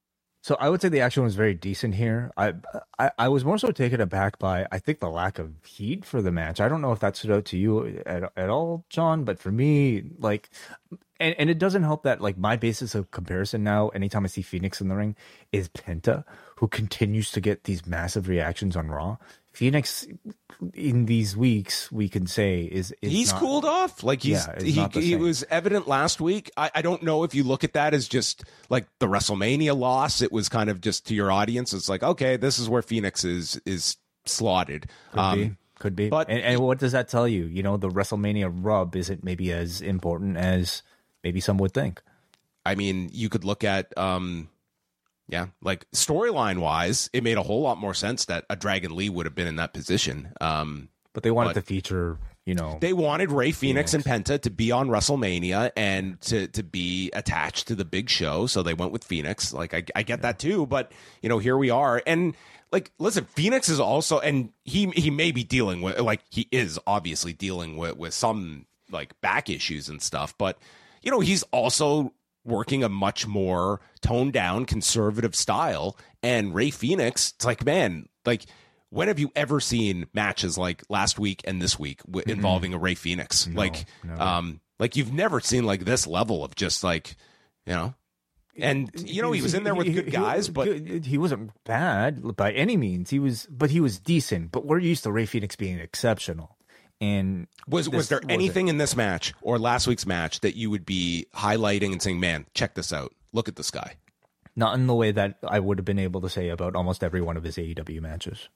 So I would say the action was very decent here. I was more so taken aback by, I think, the lack of heat for the match. I don't know if that stood out to you at all, John, but for me, like, and it doesn't help that, like, my basis of comparison now, anytime I see Phoenix in the ring, is Penta, who continues to get these massive reactions on Raw. Phoenix, in these weeks, we can say is he's not, cooled off. Like he was evident last week. I don't know if you look at that as just like the WrestleMania loss. It was kind of just to your audience. It's like, okay, this is where Phoenix is slotted. Could be. But and what does that tell you? You know, the WrestleMania rub isn't maybe as important as maybe some would think. I mean, you could look at yeah, like storyline wise, it made a whole lot more sense that a Dragon Lee would have been in that position. But they wanted to feature, you know, they wanted Rey Fenix and Penta to be on WrestleMania and to be attached to the big show. So they went with Phoenix. Like, I get that too. But, you know, here we are. And like, listen, Phoenix is also, and he may be dealing with, like, he is obviously dealing with some like back issues and stuff. But, you know, he's also working a much more toned down conservative style. And Rey Fenix, it's like, man, like, when have you ever seen matches like last week and this week involving a Rey Fenix? No, like you've never seen like this level of just like, you know, and you know, he was in there with good guys, but he wasn't bad by any means. He was decent, but we're used to Rey Fenix being exceptional. And was there anything in this match or last week's match that you would be highlighting and saying, man, check this out. Look at this guy. Not in the way that I would have been able to say about almost every one of his AEW matches.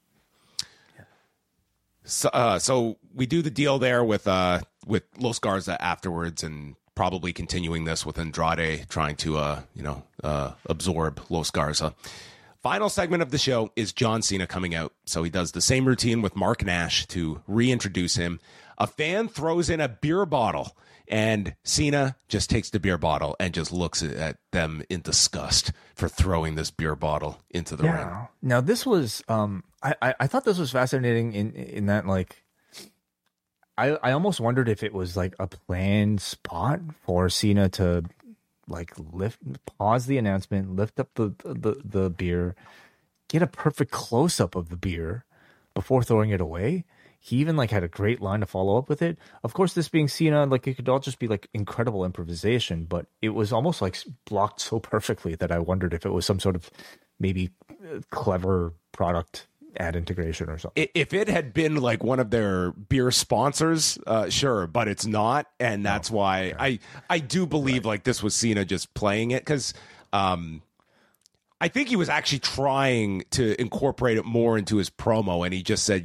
So we do the deal there with Los Garza afterwards, and probably continuing this with Andrade trying to absorb Los Garza. Final segment of the show is John Cena coming out. So he does the same routine with Mark Nash to reintroduce him. A fan throws in a beer bottle, and Cena just takes the beer bottle and just looks at them in disgust for throwing this beer bottle into the ring. Now this was I thought this was fascinating in that, like, I almost wondered if it was like a planned spot for Cena to like pause the announcement, lift up the beer, get a perfect close up of the beer before throwing it away. He even like had a great line to follow up with it. Of course, this being Cena, like, it could all just be like incredible improvisation, but it was almost like blocked so perfectly that I wondered if it was some sort of maybe clever product ad integration or something. If it had been like one of their beer sponsors, sure, but it's not, and that's why I do believe like this was Cena just playing it, because I think he was actually trying to incorporate it more into his promo, and he just said,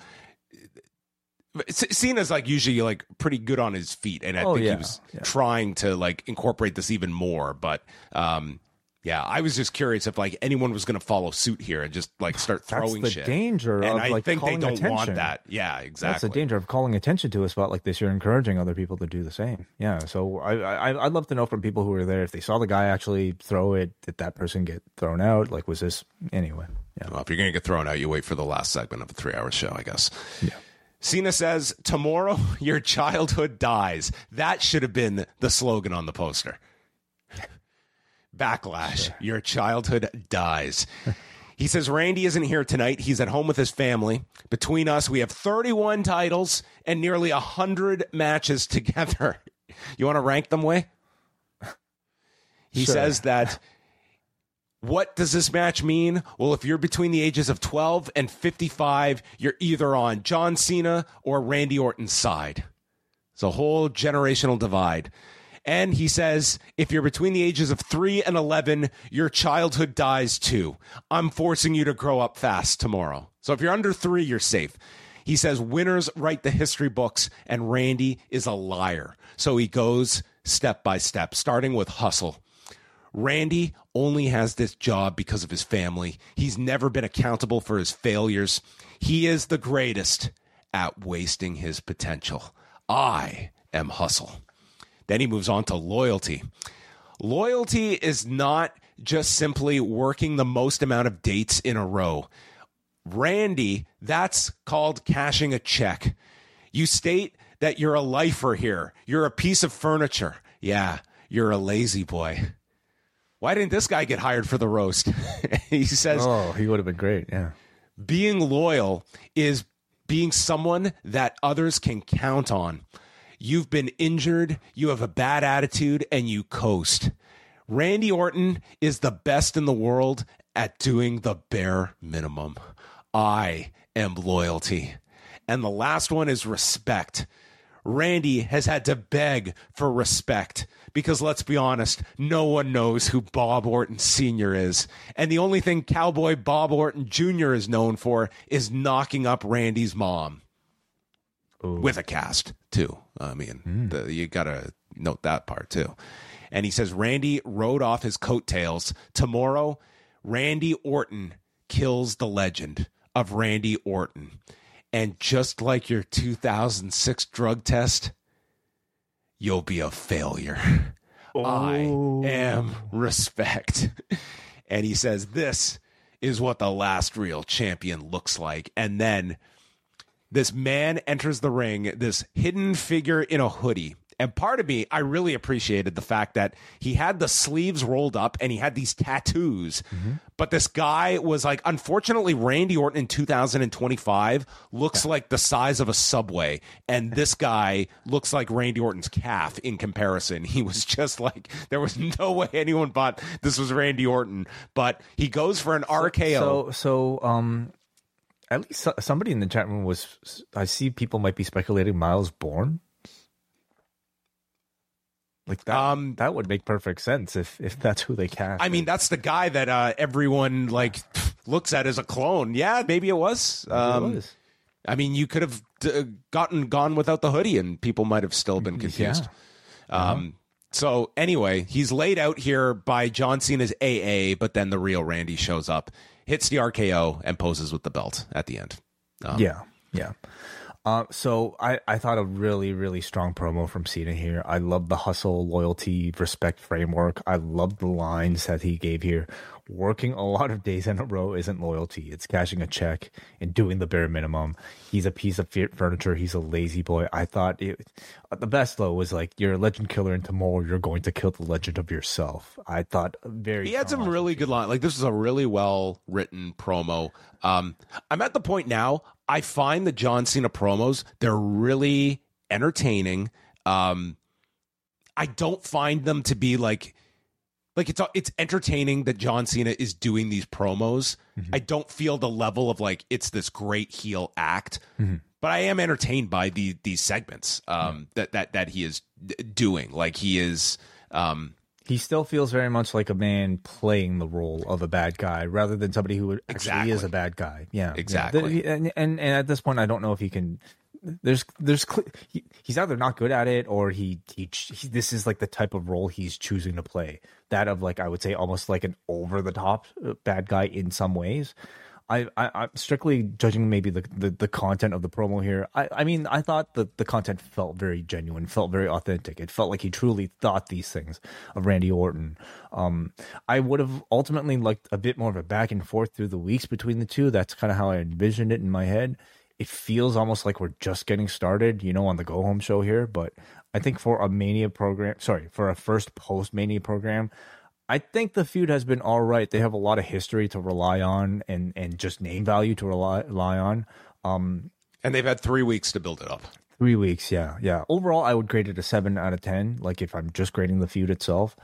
Cena's like usually like pretty good on his feet, and I think he was trying to like incorporate this even more, but yeah, I was just curious if like anyone was going to follow suit here and just like start throwing That's the shit. danger and of I like think they don't attention. want that. Yeah, exactly. That's the danger of calling attention to a spot like this. You're encouraging other people to do the same. Yeah, so I'd love to know from people who were there if they saw the guy actually throw it. Did that person get thrown out? Like, was this anyway? Yeah. Well, if you're going to get thrown out, you wait for the last segment of a 3-hour show, I guess. Yeah. Cena says, "Tomorrow, your childhood dies." That should have been the slogan on the poster. Backlash. Sure. Your childhood dies. He says Randy isn't here tonight. He's at home with his family. Between us, we have 31 titles and nearly 100 matches together. You want to rank them, Way? He says that, what does this match mean? Well, if you're between the ages of 12 and 55, you're either on John Cena or Randy Orton's side. It's a whole generational divide. And he says, if you're between the ages of 3 and 11, your childhood dies too. I'm forcing you to grow up fast tomorrow. So if you're under 3, you're safe. He says, winners write the history books, and Randy is a liar. So he goes step by step, starting with hustle. Randy only has this job because of his family. He's never been accountable for his failures. He is the greatest at wasting his potential. I am hustle. Then he moves on to loyalty. Loyalty is not just simply working the most amount of dates in a row. Randy, that's called cashing a check. You state that you're a lifer here. You're a piece of furniture. Yeah, you're a lazy boy. why didn't this guy get hired for the roast? He says, oh, he would have been great. Yeah. being loyal is being someone that others can count on. You've been injured, you have a bad attitude, and you coast. Randy Orton is the best in the world at doing the bare minimum. I am loyalty. And the last one is respect. Randy has had to beg for respect because, let's be honest, no one knows who Bob Orton Sr. is. And the only thing Cowboy Bob Orton Jr. is known for is knocking up Randy's mom. Ooh. With a cast, too. I mean, you got to note that part, too. And he says Randy rode off his coattails. Tomorrow, Randy Orton kills the legend of Randy Orton. And just like your 2006 drug test, you'll be a failure. Oh. I am respect. And he says, this is what the last real champion looks like. And then this man enters the ring, this hidden figure in a hoodie. And part of me, I really appreciated the fact that he had the sleeves rolled up and he had these tattoos. Mm-hmm. But this guy was like, unfortunately, Randy Orton in 2025 looks like the size of a Subway. And this guy looks like Randy Orton's calf in comparison. He was just like, there was no way anyone thought this was Randy Orton. But he goes for an RKO. So, at least somebody in the chat room I see people might be speculating Miles Bourne. Like that, that would make perfect sense if that's who they cast. I mean, that's the guy that everyone like looks at as a clone. Yeah, maybe it was. Maybe it was. I mean, you could have gone without the hoodie, and people might have still been confused. Yeah. So anyway, he's laid out here by John Cena's AA, but then the real Randy shows up, hits the RKO, and poses with the belt at the end. Yeah. So I thought a really, really strong promo from Cena here. I love the hustle, loyalty, respect framework. I love the lines that he gave here. Working a lot of days in a row isn't loyalty. It's cashing a check and doing the bare minimum. He's a piece of furniture. He's a lazy boy. I thought the best, though, was like, you're a legend killer and tomorrow you're going to kill the legend of yourself. I thought very... He had some really good lines. Like, this is a really well-written promo. I'm at the point now, I find the John Cena promos, they're really entertaining. I don't find them to be like it's entertaining that John Cena is doing these promos. Mm-hmm. I don't feel the level of like it's this great heel act, but I am entertained by these segments that he is doing. Like he is. He still feels very much like a man playing the role of a bad guy rather than somebody who actually is a bad guy. Yeah, exactly. Yeah. And at this point, I don't know if he can. He's either not good at it or he this is like the type of role he's choosing to play. That of like, I would say almost like an over the top bad guy in some ways. I'm strictly judging maybe the content of the promo here. I mean, I thought the content felt very genuine, felt very authentic. It felt like he truly thought these things of Randy Orton. I would have ultimately liked a bit more of a back and forth through the weeks between the two. That's kind of how I envisioned it in my head. It feels almost like we're just getting started, on the Go Home show here. But I think for a first post-Mania program, I think the feud has been all right. They have a lot of history to rely on and just name value to rely on. And they've had 3 weeks to build it up. 3 weeks, yeah. Overall, I would grade it a 7 out of 10, like if I'm just grading the feud itself.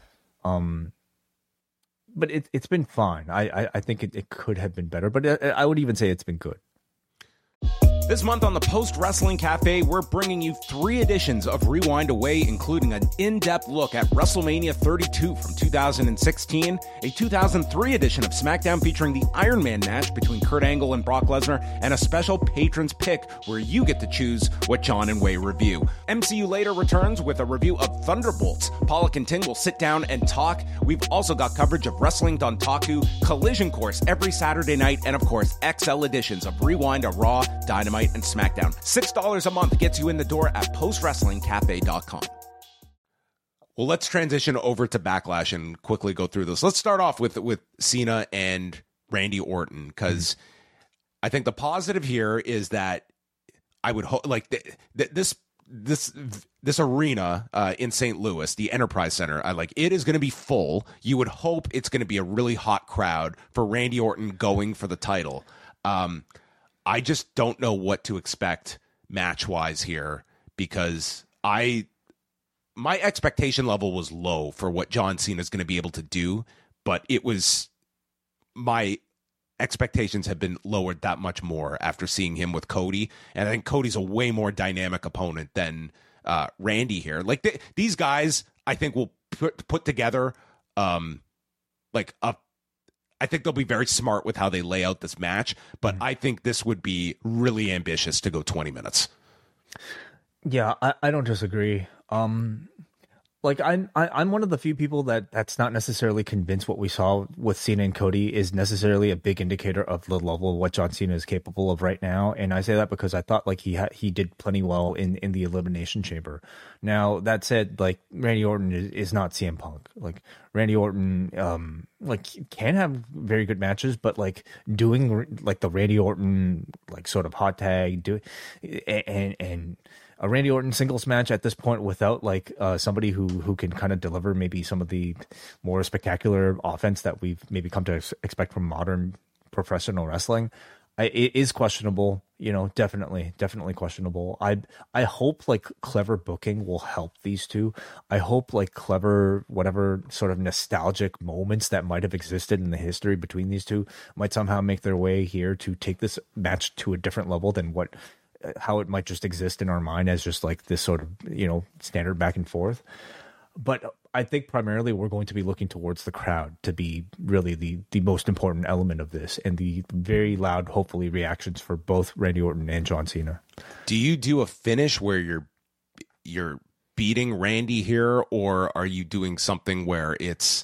But it's been fine. I think it could have been better, but I would even say it's been good. This month on the Post Wrestling Cafe, we're bringing you 3 editions of Rewind Away, including an in-depth look at WrestleMania 32 from 2016, a 2003 edition of SmackDown featuring the Iron Man match between Kurt Angle and Brock Lesnar, and a special Patrons Pick where you get to choose what John and Wai review. MCU Later returns with a review of Thunderbolts. Pollock and Ting will sit down and talk. We've also got coverage of Wrestling Dontaku, Collision Course every Saturday night, and of course, XL editions of Rewind, a Raw, Dynamite, and SmackDown. $6 a month gets you in the door at postwrestlingcafe.com. Well, let's transition over to Backlash and quickly go through this. Let's start off with Cena and Randy Orton, because I think the positive here is that I would hope, like, this this arena in St. Louis, the Enterprise Center, it is going to be full. You would hope it's going to be a really hot crowd for Randy Orton going for the title. I just don't know what to expect match-wise here, because my expectation level was low for what John Cena is going to be able to do, but my expectations have been lowered that much more after seeing him with Cody. And I think Cody's a way more dynamic opponent than Randy here. These guys, I think, will put together I think they'll be very smart with how they lay out this match, but I think this would be really ambitious to go 20 minutes. Yeah, I don't disagree. I'm one of the few people that's not necessarily convinced what we saw with Cena and Cody is necessarily a big indicator of the level of what John Cena is capable of right now. And I say that because I thought he did plenty well in the Elimination Chamber. Now, that said, Randy Orton is not CM Punk. Randy Orton can have very good matches, but doing the Randy Orton sort of hot tag and a Randy Orton singles match at this point without somebody who can kind of deliver maybe some of the more spectacular offense that we've maybe come to expect from modern professional wrestling, it is questionable. Definitely questionable. I hope clever booking will help these two. I hope clever whatever sort of nostalgic moments that might have existed in the history between these two might somehow make their way here to take this match to a different level than how it might just exist in our mind as just this sort of, standard back and forth. But I think primarily we're going to be looking towards the crowd to be really the most important element of this, and the very loud, hopefully, reactions for both Randy Orton and John Cena. Do you do a finish where you're beating Randy here, or are you doing something where it's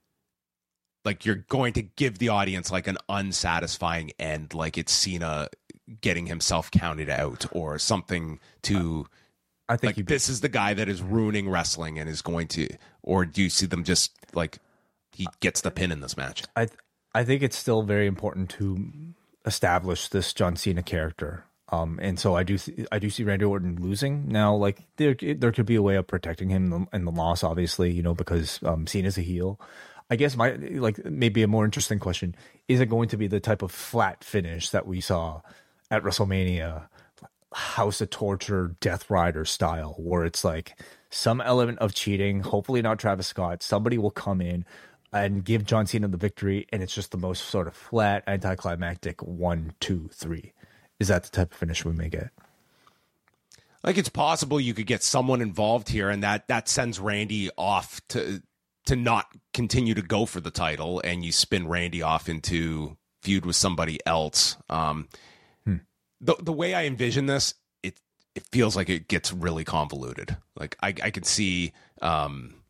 you're going to give the audience an unsatisfying end, it's Cena getting himself counted out, or something to I think this is the guy that is ruining wrestling and is going to, or do you see them just he gets the pin in this match? I think it's still very important to establish this John Cena character. And so I do see Randy Orton losing. Now, there could be a way of protecting him in the loss, obviously, because Cena's a heel. I guess maybe a more interesting question, is it going to be the type of flat finish that we saw at WrestleMania, House of Torture, Death Rider style, where it's some element of cheating, hopefully not Travis Scott, somebody will come in and give John Cena the victory, and it's just the most sort of flat, anticlimactic 1, 2, 3. Is that the type of finish we may get? It's possible you could get someone involved here, and that sends Randy off to not continue to go for the title, and you spin Randy off into feud with somebody else. The way I envision this, it feels like it gets really convoluted. I could see a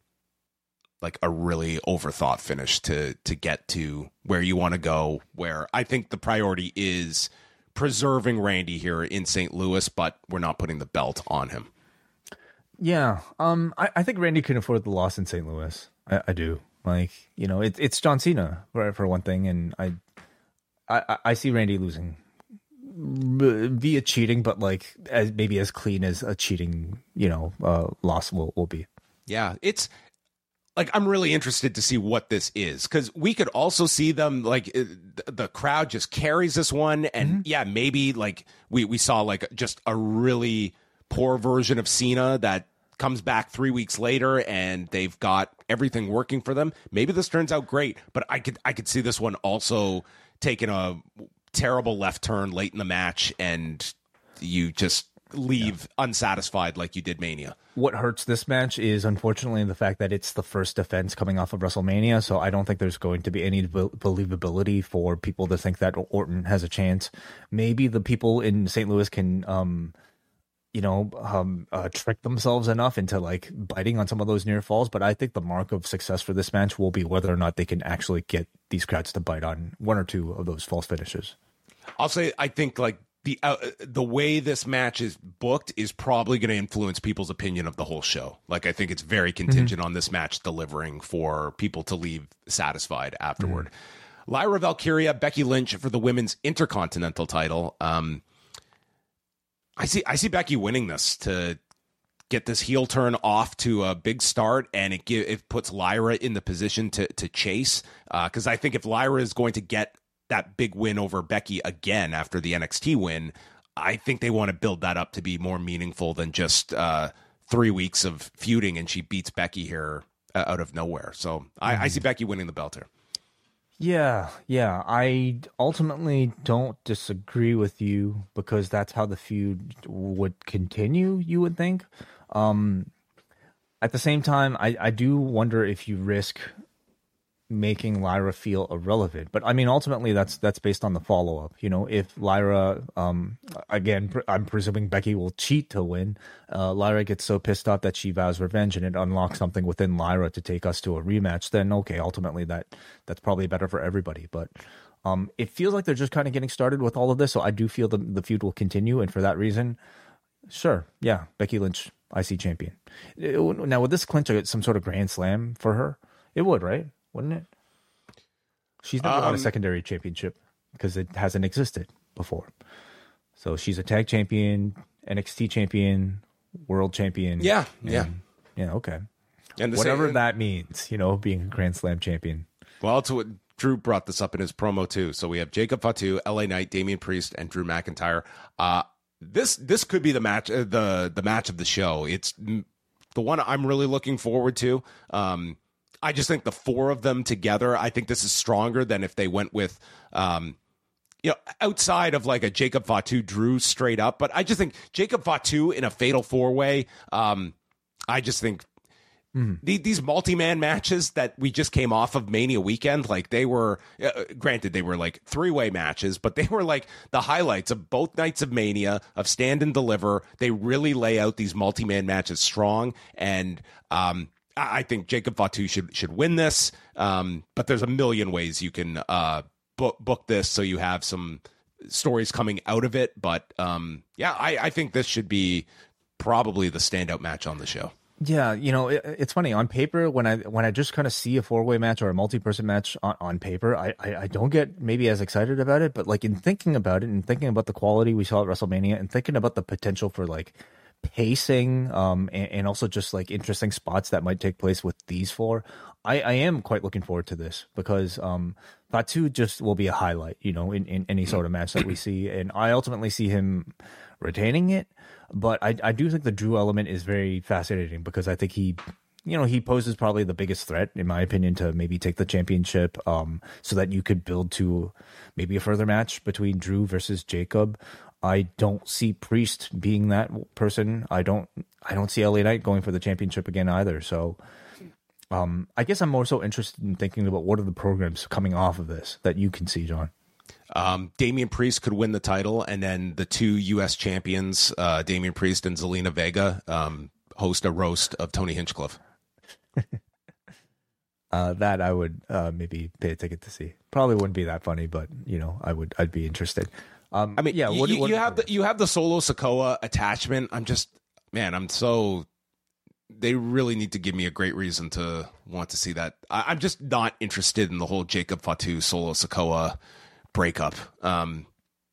really overthought finish to get to where you want to go, where I think the priority is preserving Randy here in St. Louis, but we're not putting the belt on him. Yeah. I think Randy can afford the loss in St. Louis. I do. It's John Cena for one thing, and I see Randy losing via cheating, but maybe as clean as a cheating, loss will be. Yeah, it's I'm really interested to see what this is, because we could also see them the crowd just carries this one, and yeah, maybe we saw just a really poor version of Cena that comes back 3 weeks later and they've got everything working for them. Maybe this turns out great, but I could see this one also taking a terrible left turn late in the match and you just leave unsatisfied like you did Mania. What hurts this match is unfortunately the fact that it's the first defense coming off of WrestleMania, so I don't think there's going to be any believability for people to think that Orton has a chance. Maybe the people in St. Louis can trick themselves enough into biting on some of those near falls, but I think the mark of success for this match will be whether or not they can actually get these crowds to bite on one or two of those false finishes. I'll say I think the way this match is booked is probably going to influence people's opinion of the whole show. I think it's very contingent on this match delivering for people to leave satisfied afterward. Lyra Valkyria, Becky Lynch for the women's Intercontinental title. I see Becky winning this to get this heel turn off to a big start, and it puts Lyra in the position to chase. Because I think if Lyra is going to get that big win over Becky again after the NXT win, I think they want to build that up to be more meaningful than just 3 weeks of feuding and she beats Becky here out of nowhere. So I see Becky winning the belt here. Yeah. I ultimately don't disagree with you because that's how the feud would continue, you would think. At the same time, I do wonder if you risk making Lyra feel irrelevant. But I mean, ultimately, that's based on the follow-up. You know, if Lyra, again, I'm presuming Becky will cheat to win. Lyra gets so pissed off that she vows revenge and it unlocks something within Lyra to take us to a rematch, then okay, ultimately that's probably better for everybody. But it feels like they're just kind of getting started with all of this, so I do feel the feud will continue, and for that reason, sure, yeah, Becky Lynch, IC champion. Now, would this clinch some sort of Grand Slam for her? It would, right? Wouldn't it? She's never won a secondary championship because it hasn't existed before. So she's a tag champion, NXT champion, world champion. Yeah. Okay. And whatever that means, you know, being a Grand Slam champion. Well, it's what Drew brought this up in his promo too. So we have Jacob Fatu, LA Knight, Damian Priest, and Drew McIntyre. This could be the match, the match of the show. It's the one I'm really looking forward to. I just think the four of them together, I think this is stronger than if they went with, outside of like a Jacob Fatu Drew straight up. But I just think Jacob Fatu in a fatal four-way, I just think these multi-man matches that we just came off of Mania weekend, like they were, granted, they were like three-way matches, but they were like the highlights of both nights of Mania, of Stand and Deliver. They really lay out these multi-man matches strong, and I think Jacob Fatu should win this, but there's a million ways you can book this so you have some stories coming out of it. But I think this should be probably the standout match on the show. Yeah, you know, it's funny on paper when I just kind of see a four-way match or a multi-person match on paper, I don't get maybe as excited about it. But like in thinking about it and thinking about the quality we saw at WrestleMania and thinking about the potential for like pacing and also just like interesting spots that might take place with these four, I am quite looking forward to this because Fatu just will be a highlight, you know, in any sort of match that we see, and I ultimately see him retaining it. But I do think the Drew element is very fascinating because I think he poses probably the biggest threat, in my opinion, to maybe take the championship, so that you could build to maybe a further match between Drew versus Jacob. I don't see Priest being that person. I don't see LA Knight going for the championship again either. So I guess I'm more so interested in thinking about what are the programs coming off of this that you can see, John. Damian Priest could win the title, and then the two U.S. champions, Damian Priest and Zelina Vega, host a roast of Tony Hinchcliffe. That I would maybe pay a ticket to see. Probably wouldn't be that funny, but you know, I'd be interested. I mean, yeah, you have the Solo Sikoa attachment. They really need to give me a great reason to want to see that. I'm just not interested in the whole Jacob Fatu Solo Sikoa breakup. I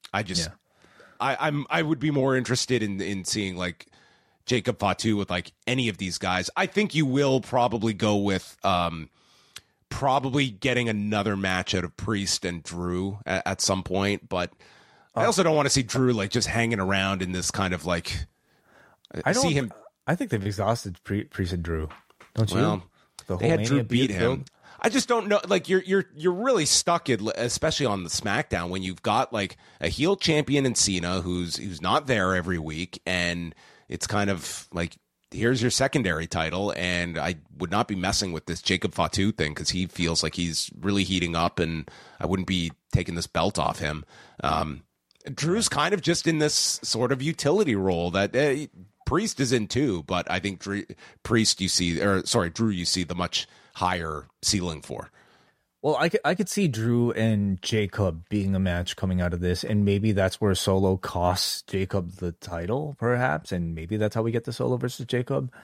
would be more interested in seeing like Jacob Fatu with like any of these guys. I think you will probably go with probably getting another match out of Priest and Drew at some point, but I also don't want to see Drew like just hanging around in this kind of like. I think they've exhausted Priest and Drew. Don't you? Well, they had Drew beat him. I just don't know. Like you're really stuck in, especially on the SmackDown, when you've got like a heel champion in Cena who's not there every week, and it's kind of like, here's your secondary title, and I would not be messing with this Jacob Fatu thing because he feels like he's really heating up, and I wouldn't be taking this belt off him. Drew's kind of just in this sort of utility role that Priest is in too, but I think Drew you see the much higher ceiling for. Well, I could see Drew and Jacob being a match coming out of this, and maybe that's where Solo costs Jacob the title, perhaps, and maybe that's how we get the Solo versus Jacob.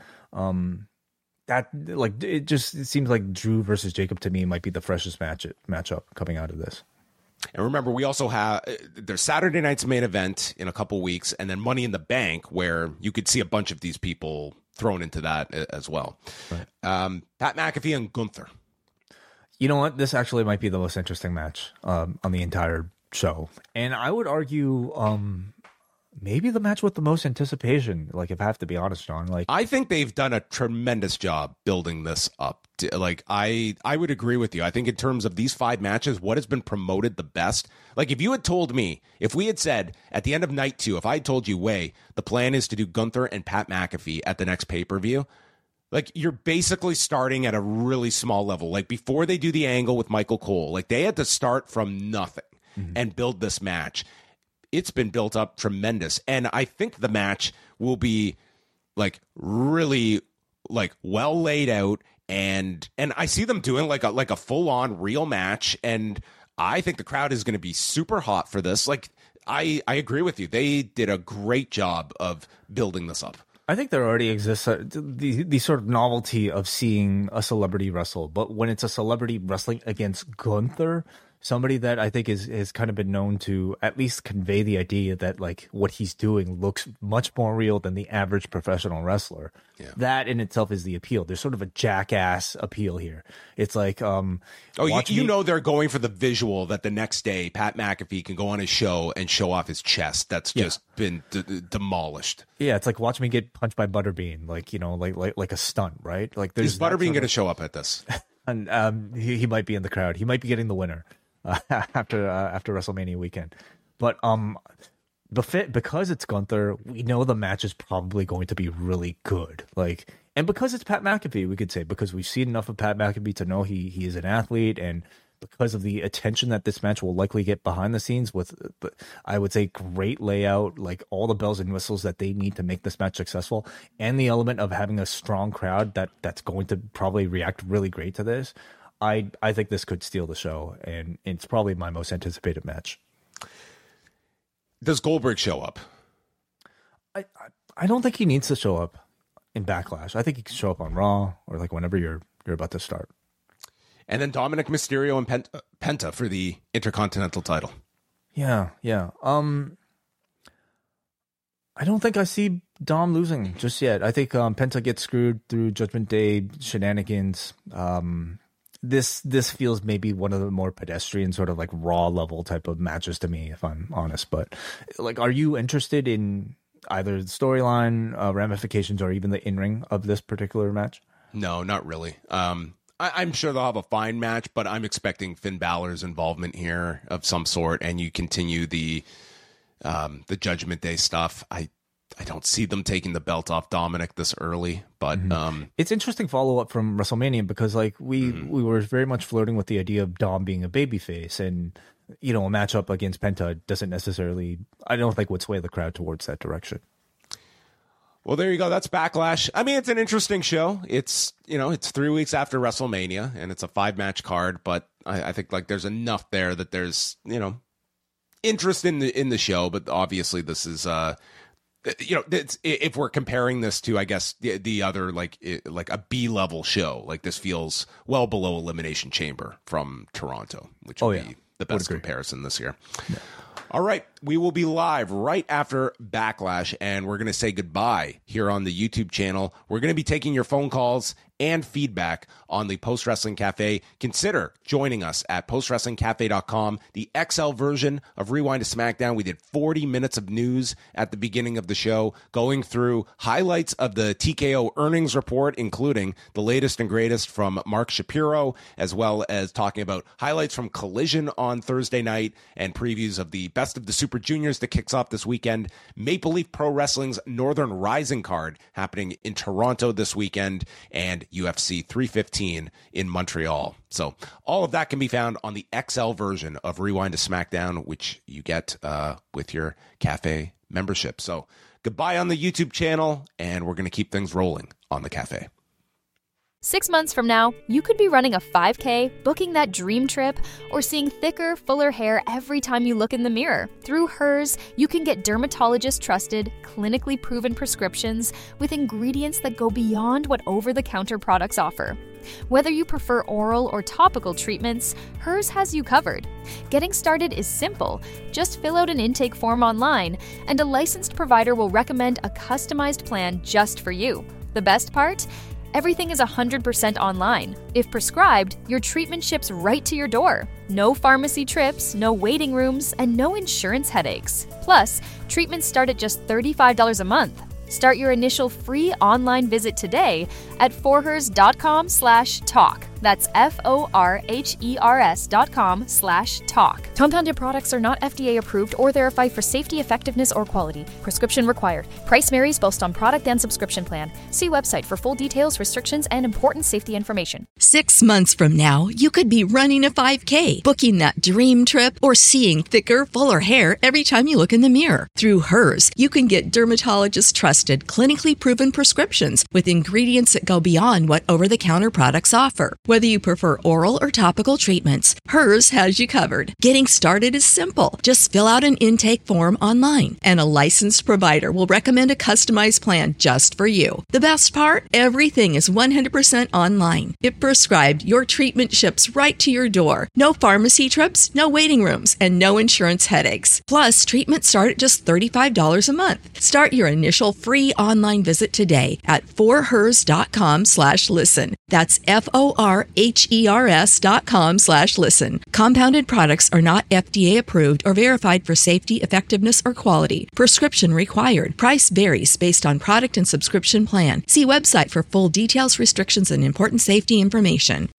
It seems like Drew versus Jacob to me might be the freshest matchup coming out of this. And remember, we also have there's Saturday night's main event in a couple weeks, and then Money in the Bank, where you could see a bunch of these people thrown into that as well. Right. Pat McAfee and Gunther. You know what? This actually might be the most interesting match on the entire show. And I would argue maybe the match with the most anticipation, like, if I have to be honest, John. Like, I think they've done a tremendous job building this up. Like, I would agree with you. I think in terms of these 5 matches, what has been promoted the best, like, if you had told me, if we had said at the end of night 2, if I had told you, the plan is to do Gunther and Pat McAfee at the next pay-per-view, like, you're basically starting at a really small level. Like, before they do the angle with Michael Cole, like, they had to start from nothing and build this match. It's been built up tremendous. And I think the match will be, like, really, like, well laid out. And I see them doing like a full on real match. And I think the crowd is going to be super hot for this. Like, I agree with you. They did a great job of building this up. I think there already exists the sort of novelty of seeing a celebrity wrestle. But when it's a celebrity wrestling against Gunther, somebody that I think has kind of been known to at least convey the idea that, like, what he's doing looks much more real than the average professional wrestler. Yeah. That in itself is the appeal. There's sort of a jackass appeal here. It's like, you know, they're going for the visual that the next day Pat McAfee can go on his show and show off his chest that's just been demolished. Yeah, it's like, watch me get punched by Butterbean, like, you know, like a stunt, right? Like, there's is Butterbean going to show up at this? And he might be in the crowd. He might be getting the winner after WrestleMania weekend. But because it's Gunther, we know the match is probably going to be really good. Like, and because it's Pat McAfee, we could say, because we've seen enough of Pat McAfee to know he is an athlete, and because of the attention that this match will likely get behind the scenes with, I would say, great layout, like all the bells and whistles that they need to make this match successful, and the element of having a strong crowd that's going to probably react really great to this. I think this could steal the show, and it's probably my most anticipated match. Does Goldberg show up? I don't think he needs to show up in Backlash. I think he can show up on Raw, or like whenever you're about to start. And then Dominic Mysterio and Penta for the Intercontinental title. Yeah. I don't think I see Dom losing just yet. I think Penta gets screwed through Judgment Day shenanigans. This feels maybe one of the more pedestrian, sort of like Raw level type of matches to me, if I'm honest. But, like, are you interested in either the storyline, ramifications, or even the in-ring of this particular match? No, not really. I'm sure they'll have a fine match, but I'm expecting Finn Balor's involvement here of some sort, and you continue the Judgment Day stuff. I don't see them taking the belt off Dominic this early, but it's interesting follow up from WrestleMania, because like we were very much flirting with the idea of Dom being a babyface, and you know, a matchup against Penta doesn't necessarily, I don't think, would sway the crowd towards that direction. Well, there you go. That's Backlash. I mean, it's an interesting show. It's, you know, it's 3 weeks after WrestleMania, and it's a 5-match card, but I think like there's enough there that there's, you know, interest in the show. But obviously, this is you know, if we're comparing this to, I guess, the other like a B-level show, like this feels well below Elimination Chamber from Toronto, which would be the best comparison this year. Yeah. All right, we will be live right after Backlash, and we're going to say goodbye here on the YouTube channel. We're going to be taking your phone calls and feedback on the Post Wrestling Cafe. Consider joining us at postwrestlingcafe.com, the XL version of Rewind to SmackDown. We did 40 minutes of news at the beginning of the show, going through highlights of the TKO earnings report, including the latest and greatest from Mark Shapiro, as well as talking about highlights from Collision on Thursday night and previews of the Best of the Super Juniors that kicks off this weekend, Maple Leaf Pro Wrestling's Northern Rising card happening in Toronto this weekend, and UFC 315 in Montreal. So all of that can be found on the XL version of Rewind to SmackDown, which you get with your Cafe membership. So goodbye on the YouTube channel, and we're going to keep things rolling on the Cafe. 6 months from now, you could be running a 5K, booking that dream trip, or seeing thicker, fuller hair every time you look in the mirror. Through Hers, you can get dermatologist-trusted, clinically proven prescriptions with ingredients that go beyond what over-the-counter products offer. Whether you prefer oral or topical treatments, Hers has you covered. Getting started is simple. Just fill out an intake form online, and a licensed provider will recommend a customized plan just for you. The best part? Everything is 100% online. If prescribed, your treatment ships right to your door. No pharmacy trips, no waiting rooms, and no insurance headaches. Plus, treatments start at just $35 a month. Start your initial free online visit today at forhers.com/talk. That's forhers.com/talk. Compounded products are not FDA approved or verified for safety, effectiveness, or quality. Prescription required. Price varies based on product and subscription plan. See website for full details, restrictions, and important safety information. 6 months from now, you could be running a 5K, booking that dream trip, or seeing thicker, fuller hair every time you look in the mirror. Through Hers, you can get dermatologist-trusted, clinically proven prescriptions with ingredients that go beyond what over-the-counter products offer. Whether you prefer oral or topical treatments, Hers has you covered. Getting started is simple. Just fill out an intake form online, and a licensed provider will recommend a customized plan just for you. The best part? Everything is 100% online. If prescribed, your treatment ships right to your door. No pharmacy trips, no waiting rooms, and no insurance headaches. Plus, treatments start at just $35 a month. Start your initial free online visit today at forhers.com/listen. That's forhers.com/listen. Compounded products are not FDA approved or verified for safety, effectiveness, or quality. Prescription required. Price varies based on product and subscription plan. See website for full details, restrictions, and important safety information.